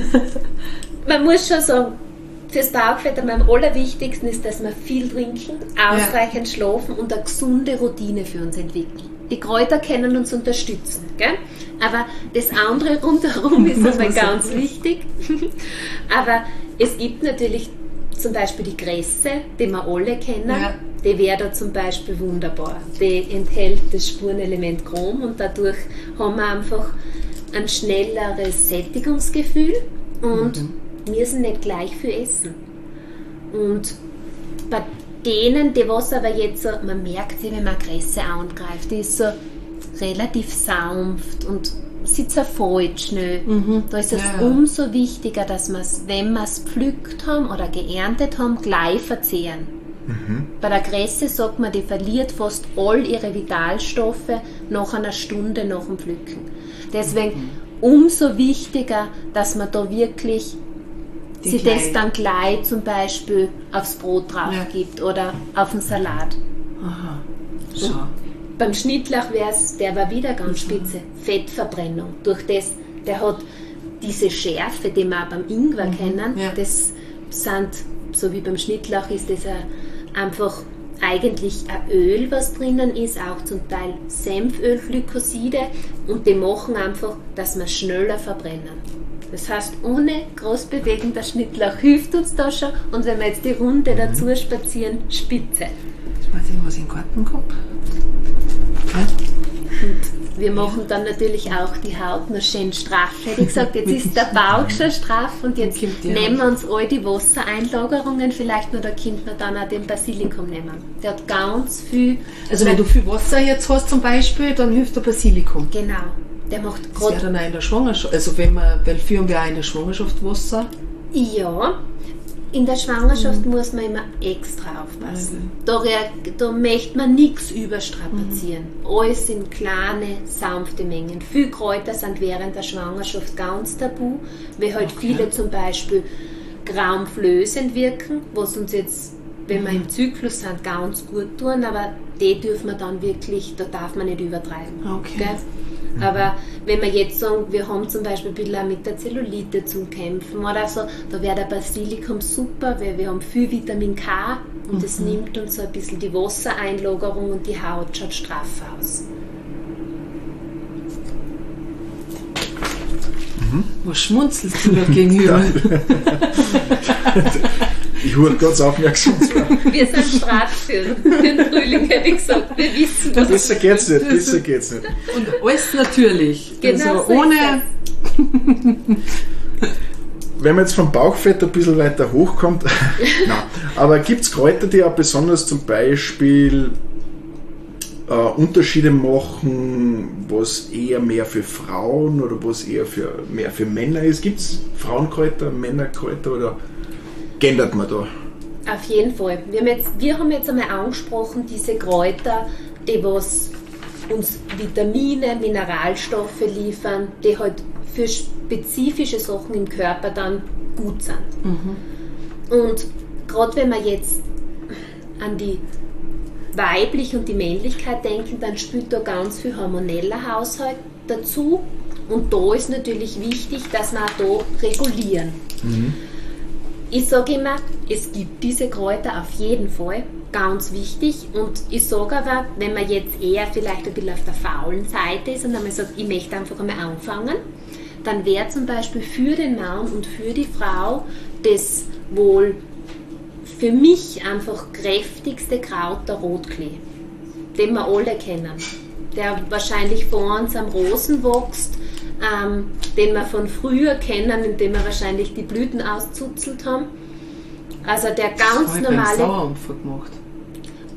man muss schon sagen, fürs Bauchfett am allerwichtigsten ist, dass wir viel trinken, ausreichend ja. schlafen und eine gesunde Routine für uns entwickeln. Die Kräuter können uns unterstützen, gell? Aber das andere rundherum ist einmal ganz sagen. wichtig. Aber es gibt natürlich zum Beispiel die Kresse, die wir alle kennen. Ja. Die wäre da zum Beispiel wunderbar. Die enthält das Spurenelement Chrom und dadurch haben wir einfach ein schnelleres Sättigungsgefühl und mhm. müssen nicht gleich viel essen. Und bei denen, die was aber jetzt so, man merkt sie, wenn man Kresse angreift, die ist so relativ sanft und sie zerfällt schnell. Mhm. Da ist es ja. umso wichtiger, dass wir es, wenn wir es pflückt haben oder geerntet haben, gleich verzehren. Mhm. Bei der Kresse sagt man, die verliert fast all ihre Vitalstoffe nach einer Stunde nach dem Pflücken. Deswegen mhm. umso wichtiger, dass man da wirklich Die sie gleich. das dann gleich zum Beispiel aufs Brot drauf ja. gibt oder auf den Salat. Aha. So. Beim Schnittlauch wäre es, der war wieder ganz spitze, Fettverbrennung. Durch das, der hat diese Schärfe, die wir auch beim Ingwer mhm. kennen, ja. das sind, so wie beim Schnittlauch ist das ein, einfach eigentlich ein Öl, was drinnen ist, auch zum Teil Senfölglykoside und die machen einfach, dass wir schneller verbrennen. Das heißt, ohne groß bewegen, der Schnittlauch hilft uns da schon und wenn wir jetzt die Runde dazu spazieren, spitze. Ich weiß nicht, was ich im Garten habe. Ja. Und wir machen dann natürlich auch die Haut noch schön straff. Hätte ich gesagt, jetzt ist der Bauch schon straff und jetzt nehmen wir uns all die Wassereinlagerungen, vielleicht noch, da könnte man dann auch den Basilikum nehmen. Der hat ganz viel... Also wenn du viel Wasser jetzt hast zum Beispiel, dann hilft der Basilikum. Genau. Der macht das wäre dann auch in der Schwangerschaft, also wenn wir, weil führen wir auch in der Schwangerschaft Wasser? Ja, in der Schwangerschaft mhm. muss man immer extra aufpassen. Also. Da, da möchte man nichts überstrapazieren. Mhm. Alles in kleine, sanfte Mengen. Viele Kräuter sind während der Schwangerschaft ganz tabu, weil halt okay. viele zum Beispiel graumflößend wirken, was uns jetzt, wenn mhm. wir im Zyklus sind, ganz gut tun, aber die dürfen wir dann wirklich, da darf man nicht übertreiben. Okay. Gell? Aber wenn wir jetzt sagen, wir haben zum Beispiel ein bisschen auch mit der Zellulite zum Kämpfen oder so, da wäre der Basilikum super, weil wir haben viel Vitamin K und das mhm. nimmt uns so ein bisschen die Wassereinlagerung und die Haut schaut straff aus. Mhm. Was schmunzelst du da gegenüber? Ich höre ganz aufmerksam zu. Wir sind straff für den Frühling, hätte ich gesagt. Wir wissen, was besser geht's nicht, besser geht's nicht. Und alles natürlich. Genau, also so ohne. Wenn man jetzt vom Bauchfett ein bisschen weiter hochkommt, nein. Aber gibt es Kräuter, die auch besonders zum Beispiel äh, Unterschiede machen, was eher mehr für Frauen oder was eher für, mehr für Männer ist? Gibt es Frauenkräuter, Männerkräuter oder gendert man da? Auf jeden Fall. Wir haben jetzt, wir haben jetzt einmal angesprochen, diese Kräuter, die was uns Vitamine, Mineralstoffe liefern, die halt für spezifische Sachen im Körper dann gut sind. Mhm. Und gerade wenn wir jetzt an die Weiblich- und die Männlichkeit denken, dann spielt da ganz viel hormoneller Haushalt dazu. Und da ist natürlich wichtig, dass wir auch da regulieren. Mhm. Ich sage immer, es gibt diese Kräuter auf jeden Fall, ganz wichtig. Und ich sage aber, wenn man jetzt eher vielleicht ein bisschen auf der faulen Seite ist und einmal sagt, ich möchte einfach einmal anfangen, dann wäre zum Beispiel für den Mann und für die Frau das wohl für mich einfach kräftigste Kraut der Rotklee, den wir alle kennen, der wahrscheinlich vor uns am Rosen wächst, ähm, den wir von früher kennen, indem wir wahrscheinlich die Blüten auszuzelt haben. Also der ganz das normale... Sauerampfer gemacht.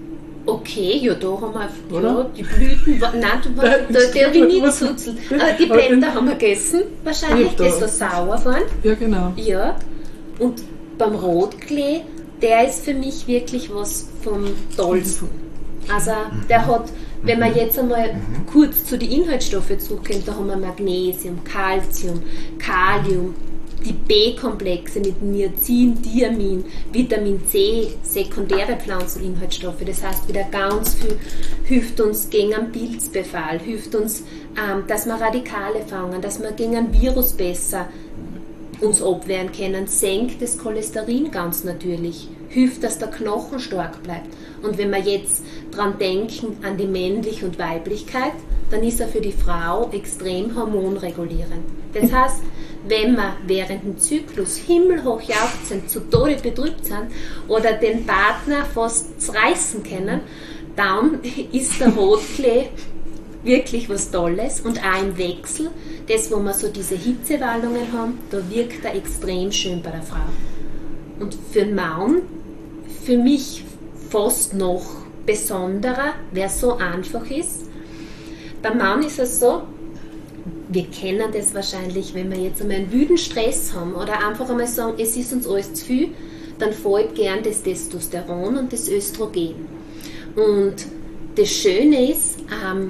Okay, ja, da haben wir Oder? ja, die Blüten, nein, du hast, da, der habe ich nicht Was- zuzelt. Aber die Blätter haben wir gegessen, wahrscheinlich, Ja, das da. so sauer waren. Ja, genau. Ja, und beim Rotklee, der ist für mich wirklich was vom Tollsten. Also der hat, wenn man jetzt einmal kurz zu den Inhaltsstoffen zurückkommt, da haben wir Magnesium, Calcium, Kalium, die B-Komplexe mit Niacin, Diamin, Vitamin C, sekundäre Pflanzeninhaltsstoffe. Das heißt wieder ganz viel, hilft uns gegen einen Pilzbefall, hilft uns, ähm, dass wir Radikale fangen, dass wir gegen ein Virus besser uns abwehren können, senkt das Cholesterin ganz natürlich, hilft, dass der Knochen stark bleibt. Und wenn wir jetzt dran denken, an die Männlich- und Weiblichkeit, dann ist er für die Frau extrem hormonregulierend. Das heißt, wenn wir während dem Zyklus himmelhoch jauchzend, zu Tode betrübt sind oder den Partner fast zerreißen können, dann ist der Rotklee wirklich was Tolles und auch im Wechsel, das wo wir so diese Hitzewallungen haben, da wirkt er extrem schön bei der Frau. Und für den Mann, für mich fast noch besonderer, wer so einfach ist. Beim Mann ist es so, wir kennen das wahrscheinlich, wenn wir jetzt einmal einen wüden Stress haben oder einfach einmal sagen, es ist uns alles zu viel, dann fällt gern das Testosteron und das Östrogen. Und das Schöne ist, ähm,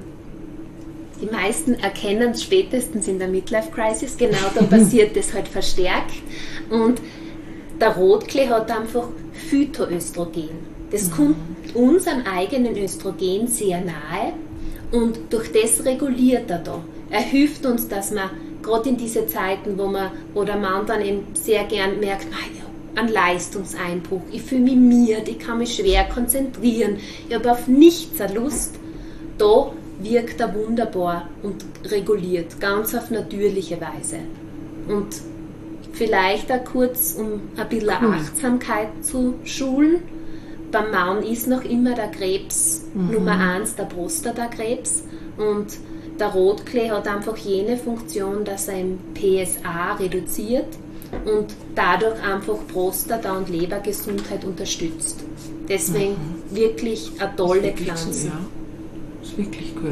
die meisten erkennen es spätestens in der Midlife-Crisis, genau da passiert das halt verstärkt. Und der Rotklee hat einfach Phytoöstrogen. Das kommt unserem eigenen Östrogen sehr nahe und durch das reguliert er da. Er hilft uns, dass man gerade in diese Zeiten, wo man, wo der Mann dann eben sehr gern merkt, ja, ein Leistungseinbruch, ich fühle mich miert, ich kann mich schwer konzentrieren, ich habe auf nichts eine Lust, da wirkt er wunderbar und reguliert, ganz auf natürliche Weise. Und vielleicht auch kurz, um ein bisschen Achtsamkeit zu schulen. Beim Mann ist noch immer der Krebs mhm. Nummer eins, der Prostatakrebs. Und der Rotklee hat einfach jene Funktion, dass er im P S A reduziert und dadurch einfach Prostata- und Lebergesundheit unterstützt. Deswegen mhm. wirklich eine tolle Pflanze. Ja, das ist wirklich gut.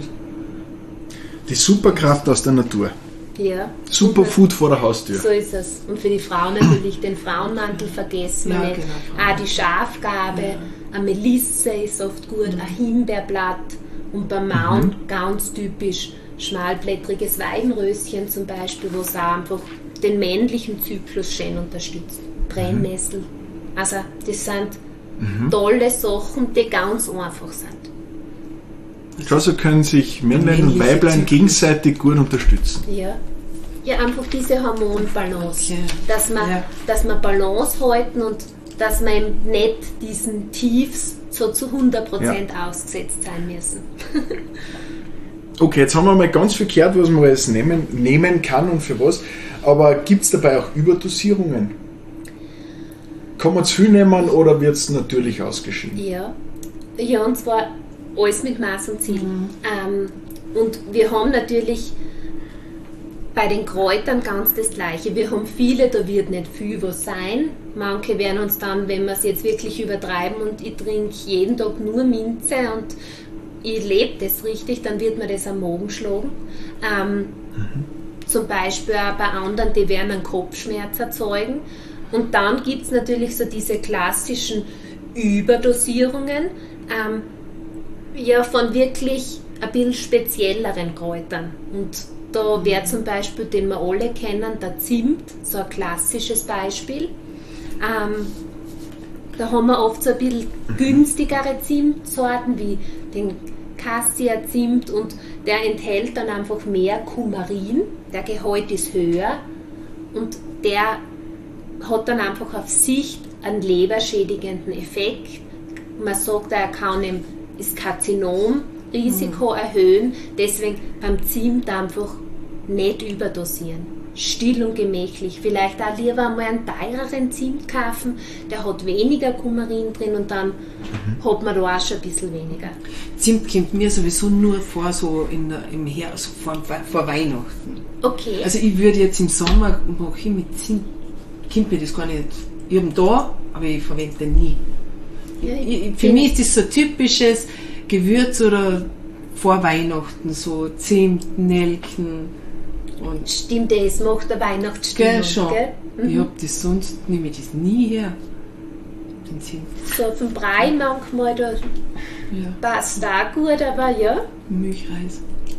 Die Superkraft aus der Natur. Ja. Superfood vor der Haustür. So ist es. Und für die Frauen natürlich den Frauenmantel vergessen wir Ja, nicht. genau. Auch die Schafgarbe, Ja. eine Melisse ist oft gut, ein Himbeerblatt und beim Mann Mhm. ganz typisch schmalblättriges Weidenröschen zum Beispiel, wo es auch einfach den männlichen Zyklus schön unterstützt. Brennnessel. Also das sind Mhm. tolle Sachen, die ganz einfach sind. Schau, so können sich Männlein und Männliche Weiblein Zyklus. gegenseitig gut unterstützen. Ja. Ja, einfach diese Hormonbalance. Okay. Dass wir, Ja. dass wir Balance halten und dass wir eben nicht diesen Tiefs so zu hundert Prozent ausgesetzt sein müssen. Okay, jetzt haben wir mal ganz viel gehört, was man alles nehmen, nehmen kann und für was. Aber gibt es dabei auch Überdosierungen? Kann man zu viel nehmen oder wird es natürlich ausgeschieden? Ja. Ja, und zwar alles mit Maß und Ziel. Ähm, und wir haben natürlich bei den Kräutern ganz das Gleiche. Wir haben viele, da wird nicht viel was sein. Manche werden uns dann, wenn wir es jetzt wirklich übertreiben und ich trinke jeden Tag nur Minze und ich lebe das richtig, dann wird mir das am Magen schlagen. Ähm, mhm. Zum Beispiel auch bei anderen, die werden einen Kopfschmerz erzeugen. Und dann gibt es natürlich so diese klassischen Überdosierungen, ähm, ja, von wirklich ein bisschen spezielleren Kräutern. Und da wäre zum Beispiel, den wir alle kennen, der Zimt, so ein klassisches Beispiel. Ähm, da haben wir oft so ein bisschen günstigere Zimtsorten wie den Cassia-Zimt und der enthält dann einfach mehr Kumarin, der Gehalt ist höher und der hat dann einfach auf Sicht einen leberschädigenden Effekt. Man sagt, er kann eben das Karzinomrisiko mhm. erhöhen, deswegen beim Zimt einfach nicht überdosieren. Still und gemächlich. Vielleicht auch lieber einmal einen teureren Zimt kaufen, der hat weniger Kumarin drin und dann mhm. hat man da auch schon ein bisschen weniger. Zimt kommt mir sowieso nur vor, so in der, im Herbst, vor, vor Weihnachten. Okay. Also ich würde jetzt im Sommer mache ich mit Zimt, kommt mir das gar nicht. Ich habe ihn da, aber ich verwende den nie. Ja, ich, für mich ist das so typisches Gewürz oder vor Weihnachten, so Zimt, Nelken und... Stimmt, das macht der Weihnachtsstimmung. Gell, schon. Gell? Mhm. Ich hab das sonst, nehme ich das nie her. Den Zimt. So auf dem Brei manchmal, da Ja, passt auch gut, aber ja. Milchreis.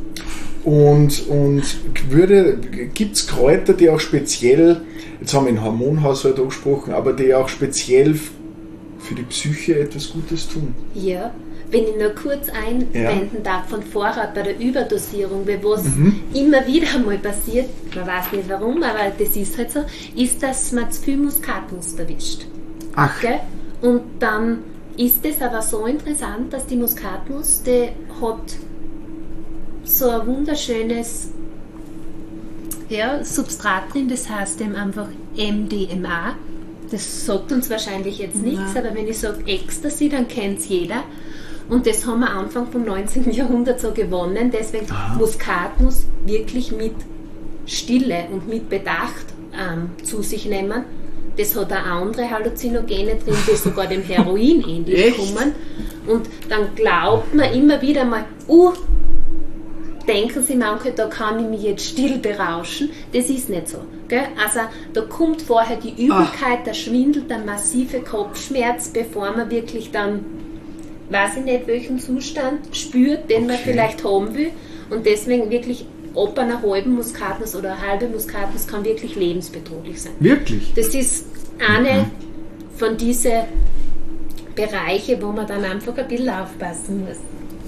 Und, und gibt es Kräuter, die auch speziell, jetzt haben wir den Hormonhaushalt angesprochen, aber die auch speziell für die Psyche etwas Gutes tun? Ja, wenn ich noch kurz einwenden ja. darf von vorher bei der Überdosierung, weil was Mhm. immer wieder mal passiert, man weiß nicht warum, aber das ist halt so, ist, dass man zu viel Muskatnuss erwischt. Ach, Gell? Und dann ist es aber so interessant, dass die Muskatnuss, die hat so ein wunderschönes ja, Substrat drin, das heißt eben einfach M D M A. Das sagt uns wahrscheinlich jetzt nichts, Nein. aber wenn ich sage Ecstasy, dann kennt es jeder. Und das haben wir Anfang vom neunzehnten Jahrhundert so gewonnen, deswegen Aha. Muskatnuss wirklich mit Stille und mit Bedacht ähm, zu sich nehmen. Das hat auch andere Halluzinogene drin, die sogar dem Heroin ähnlich Echt? kommen. Und dann glaubt man immer wieder mal, uh, denken Sie manche, da kann ich mich jetzt still berauschen. Das ist nicht so. Gell? Also da kommt vorher die Übelkeit, der Schwindel, der massive Kopfschmerz, bevor man wirklich dann, weiß ich nicht, welchen Zustand spürt, den man Okay. vielleicht haben will. Und deswegen wirklich ob einer halben Muskatnuss oder eine halbe Muskatnuss kann wirklich lebensbedrohlich sein. wirklich? Das ist eine von diesen Bereichen, wo man dann einfach ein bisschen aufpassen muss.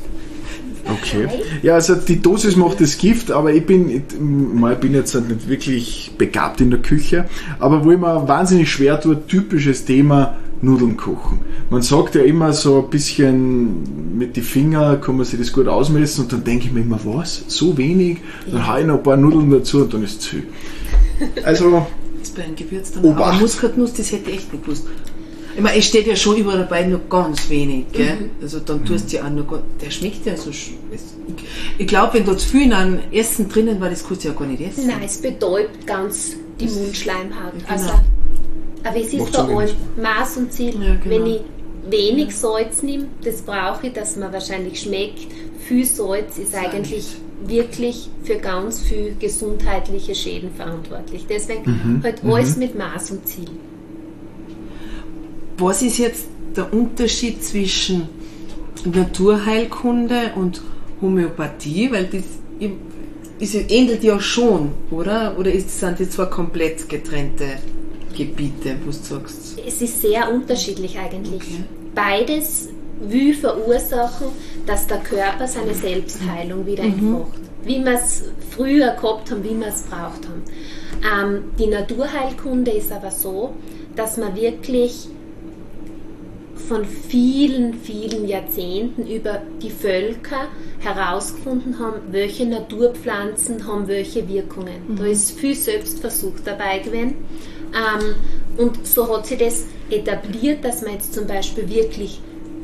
Okay. Ja, also die Dosis macht das Gift, aber ich bin, ich, ich bin jetzt nicht wirklich begabt in der Küche, aber wo ich mir wahnsinnig schwer tue, typisches Thema Nudeln kochen. Man sagt ja immer so ein bisschen mit den Fingern kann man sich das gut ausmessen und dann denke ich mir immer, was? So wenig? Dann haue ich noch ein paar Nudeln dazu und dann ist es zu. Also, Das bei einem Gewürz dann. Obacht. Aber Muskatnuss, das hätte ich echt nicht gewusst. Ich meine, es steht ja schon überall dabei, nur ganz wenig, gell? Mhm. Also dann tust du ja auch nur ganz, der schmeckt ja so. sch- es- Ich, ich glaube, wenn da zu viel in einem Essen drinnen war, das kannst du ja gar nicht essen. Nein, es betäubt ganz die Mundschleimhaut. Genau. Also, aber es ist Macht da so wenig. all Maß und Ziel. Ja, genau. Wenn ich wenig Salz nehme, das brauche ich, dass man wahrscheinlich schmeckt. Viel Salz ist eigentlich wirklich für ganz viel gesundheitliche Schäden verantwortlich. Deswegen halt alles mit Maß und Ziel. Was ist jetzt der Unterschied zwischen Naturheilkunde und Homöopathie? Weil das ist, ähnelt ja schon, oder? Oder ist, sind die zwei komplett getrennte Gebiete, wo du sagst? Es ist sehr unterschiedlich eigentlich. Okay. Beides will verursachen, dass der Körper seine Selbstheilung wieder entfacht. Wie wir es früher gehabt haben, wie wir es braucht haben. Ähm, die Naturheilkunde ist aber so, dass man wirklich von vielen, vielen Jahrzehnten über die Völker herausgefunden haben, welche Naturpflanzen haben welche Wirkungen. Da ist viel Selbstversuch dabei gewesen. Ähm, und so hat sich das etabliert, dass man jetzt zum Beispiel wirklich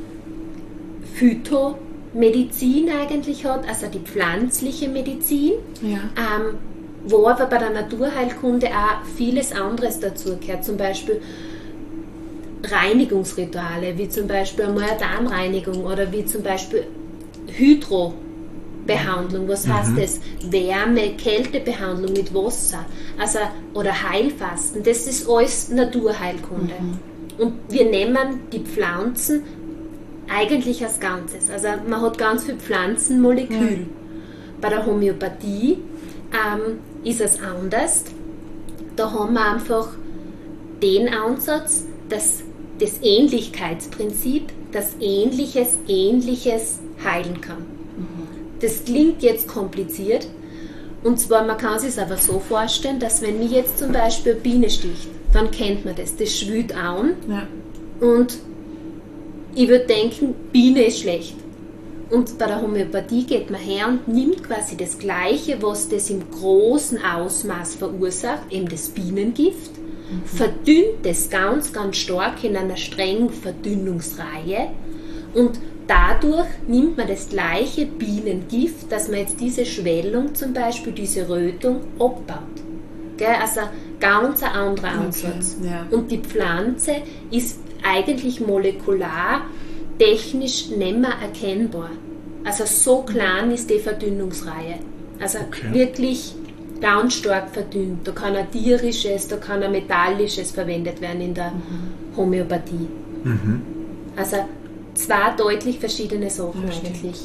Phytomedizin eigentlich hat, also die pflanzliche Medizin, Ja. ähm, wo aber bei der Naturheilkunde auch vieles anderes dazu gehört, zum Beispiel Reinigungsrituale, wie zum Beispiel eine Darmreinigung oder wie zum Beispiel Hydrobehandlung. Was heißt das? Wärme, Kältebehandlung mit Wasser, also oder Heilfasten. Das ist alles Naturheilkunde. Und wir nehmen die Pflanzen eigentlich als Ganzes. Also man hat ganz viel Pflanzenmolekül. Ja. Bei der Homöopathie ähm, ist es anders. Da haben wir einfach den Ansatz, dass das Ähnlichkeitsprinzip, dass Ähnliches Ähnliches heilen kann. Das klingt jetzt kompliziert. Und zwar, man kann sich es aber so vorstellen, dass wenn mich jetzt zum Beispiel eine Biene sticht, dann kennt man das. Das schwillt an Ja. und ich würde denken, Biene ist schlecht. Und bei der Homöopathie geht man her und nimmt quasi das Gleiche, was das im großen Ausmaß verursacht, eben das Bienengift, verdünnt es ganz, ganz stark in einer strengen Verdünnungsreihe und dadurch nimmt man das gleiche Bienengift, dass man jetzt diese Schwellung zum Beispiel, diese Rötung abbaut. Gell? Also ganz ein anderer Ansatz. ja. Und die Pflanze ist eigentlich molekular, technisch nicht mehr erkennbar. Also so klein ist die Verdünnungsreihe. Also okay. wirklich ganz stark verdünnt. Da kann ein tierisches, da kann ein metallisches verwendet werden in der mhm. Homöopathie. Mhm. Also zwei deutlich verschiedene Sachen ja, eigentlich.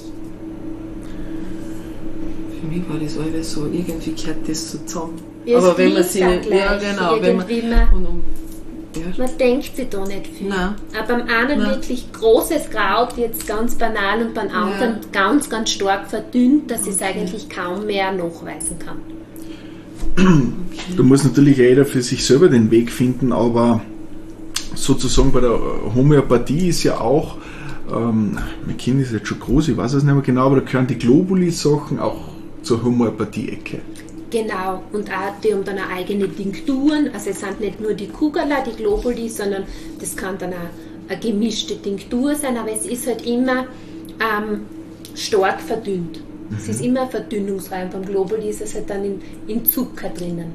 Für mich war das alles so, irgendwie gehört das so zusammen. Ja, aber wenn man sich nicht, ja genau, wenn man, man, und, und, ja. man denkt sich da nicht viel. Nein. Aber beim einen Nein. wirklich großes Kraut, jetzt ganz banal, und beim anderen ja. ganz, ganz stark verdünnt, dass okay. ich es eigentlich kaum mehr nachweisen kann. Da muss natürlich jeder für sich selber den Weg finden, aber sozusagen bei der Homöopathie ist ja auch, ähm, mein Kind ist jetzt schon groß, ich weiß es nicht mehr genau, aber da gehören die Globuli-Sachen auch zur Homöopathie-Ecke. Genau, und auch die haben dann auch eigene Tinkturen, also es sind nicht nur die Kugeln, die Globuli, sondern das kann dann auch eine gemischte Tinktur sein, aber es ist halt immer ähm, stark verdünnt. Mhm. Es ist immer verdünnungsreich, und beim Globuli ist es halt dann in, in Zucker drinnen.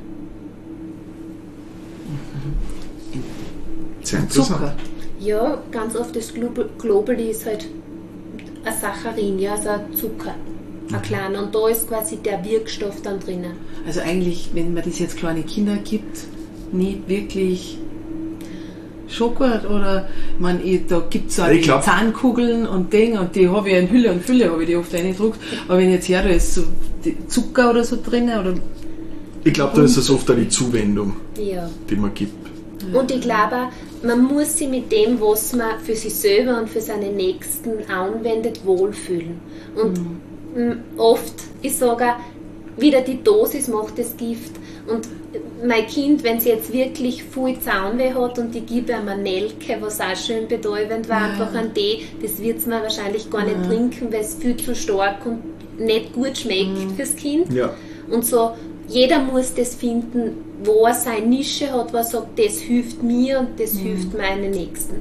Sehr interessant. Zucker? Ja, ganz oft das Globuli ist halt ein Saccharin, ja, also ein Zucker. Ein kleiner. Und da ist quasi der Wirkstoff dann drinnen. Also eigentlich, wenn man das jetzt kleine Kinder gibt, nicht wirklich Schoko oder, ich meine, da gibt es auch die glaub, Zahnkugeln und Dinge, und die habe ich in Hülle und Fülle, habe ich die oft reingedruckt. Aber wenn ich jetzt her, da ist so Zucker oder so drin, oder? Ich glaube, da ist es oft auch die Zuwendung, ja. die man gibt. Und ich glaube, man muss sich mit dem, was man für sich selber und für seine Nächsten anwendet, wohlfühlen. Und mhm. oft, ich sage, wieder die Dosis macht das Gift. Und mein Kind, wenn sie jetzt wirklich viel Zahnweh hat und ich gebe ihm eine Nelke, was auch schön betäubend war, ja. einfach ein Tee, das wird es mir wahrscheinlich gar nicht ja. trinken, weil es viel zu stark und nicht gut schmeckt mhm. fürs Kind. Ja. Und so, jeder muss das finden, wo er seine Nische hat, wo er sagt, das hilft mir und das mhm. hilft meinen Nächsten.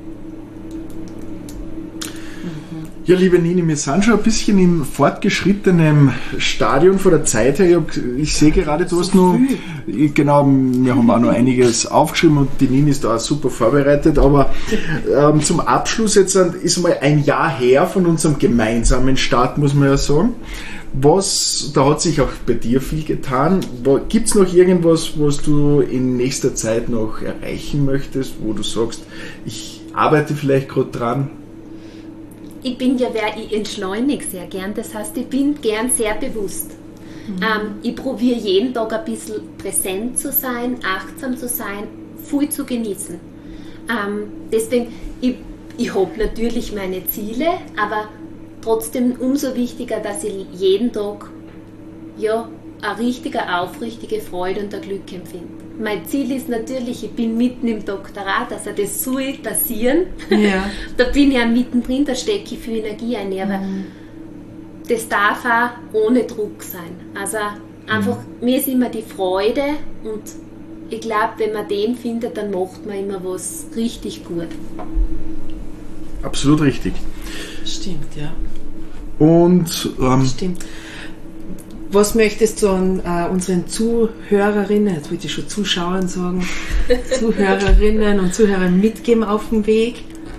Ja, liebe Nini, wir sind schon ein bisschen im fortgeschrittenen Stadion von der Zeit her. Ich, hab, ich sehe gerade, du hast so noch, genau, wir haben auch noch einiges aufgeschrieben und die Nini ist da auch super vorbereitet, aber ähm, zum Abschluss jetzt ist mal ein Jahr her von unserem gemeinsamen Start, muss man ja sagen. Was, da hat sich auch bei dir viel getan. Gibt es noch irgendwas, was du in nächster Zeit noch erreichen möchtest, wo du sagst, ich arbeite vielleicht gerade dran? Ich bin ja wer, ich entschleunige sehr gern, das heißt, ich bin gern sehr bewusst. Mhm. Ähm, ich probiere jeden Tag ein bisschen präsent zu sein, achtsam zu sein, viel zu genießen. Ähm, deswegen, ich, ich habe natürlich meine Ziele, aber trotzdem umso wichtiger, dass ich jeden Tag ja, eine richtige, aufrichtige Freude und ein Glück empfinde. Mein Ziel ist natürlich, ich bin mitten im Doktorat, also das soll passieren. Ja. Da bin ich auch mittendrin, da stecke ich viel Energie ein. Aber mhm. das darf auch ohne Druck sein. Also einfach, mhm. mir ist immer die Freude, und ich glaube, wenn man den findet, dann macht man immer was richtig gut. Absolut richtig. Stimmt, ja. Und ähm, Stimmt. Was möchtest du an äh, unseren Zuhörerinnen, jetzt wollte ich schon Zuschauern sagen, Zuhörerinnen und Zuhörern mitgeben auf dem Weg?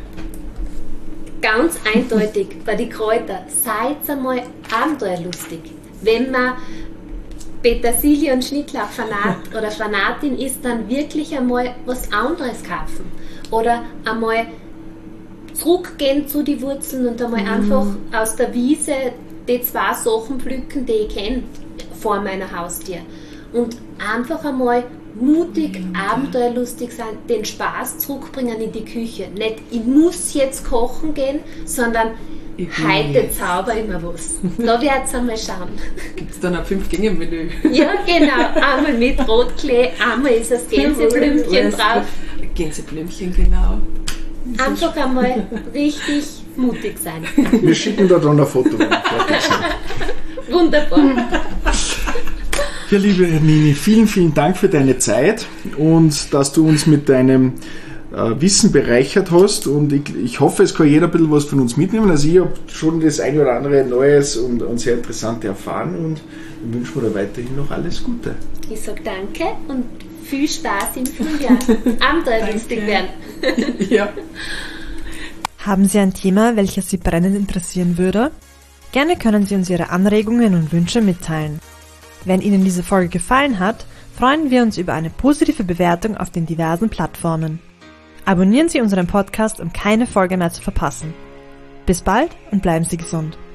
Ganz eindeutig bei den Kräutern, seid einmal abenteuerlustig. Wenn man Petersilie und Schnittlauch-Fanat oder Fanatin ist, dann wirklich einmal was anderes kaufen. Oder einmal zurückgehen zu den Wurzeln und einmal mm. einfach aus der Wiese die zwei Sachen pflücken, die ich kenne, vor meiner Haustür. Und einfach einmal mutig, ja, abenteuerlustig sein, den Spaß zurückbringen in die Küche. Nicht, ich muss jetzt kochen gehen, sondern heute zauber ich mir was. Da wird's einmal schauen. Gibt es dann ein Fünf-Gänge-Menü? Ja, genau. Einmal mit Rotklee, einmal ist das Gänseblümchen drauf. Gänseblümchen, genau. Einfach einmal richtig mutig sein. Wir schicken da dann ein Foto. Wunderbar. Ja, liebe Nini, vielen, vielen Dank für deine Zeit und dass du uns mit deinem äh, Wissen bereichert hast. Und ich, ich hoffe, es kann jeder ein bisschen was von uns mitnehmen. Also ich habe schon das eine oder andere Neues und, und sehr Interessante erfahren und ich wünsche mir da weiterhin noch alles Gute. Ich sage danke und viel Spaß im Frühjahr. Abenteuer lustig werden. Ja. Haben Sie ein Thema, welches Sie brennend interessieren würde? Gerne können Sie uns Ihre Anregungen und Wünsche mitteilen. Wenn Ihnen diese Folge gefallen hat, freuen wir uns über eine positive Bewertung auf den diversen Plattformen. Abonnieren Sie unseren Podcast, um keine Folge mehr zu verpassen. Bis bald und bleiben Sie gesund.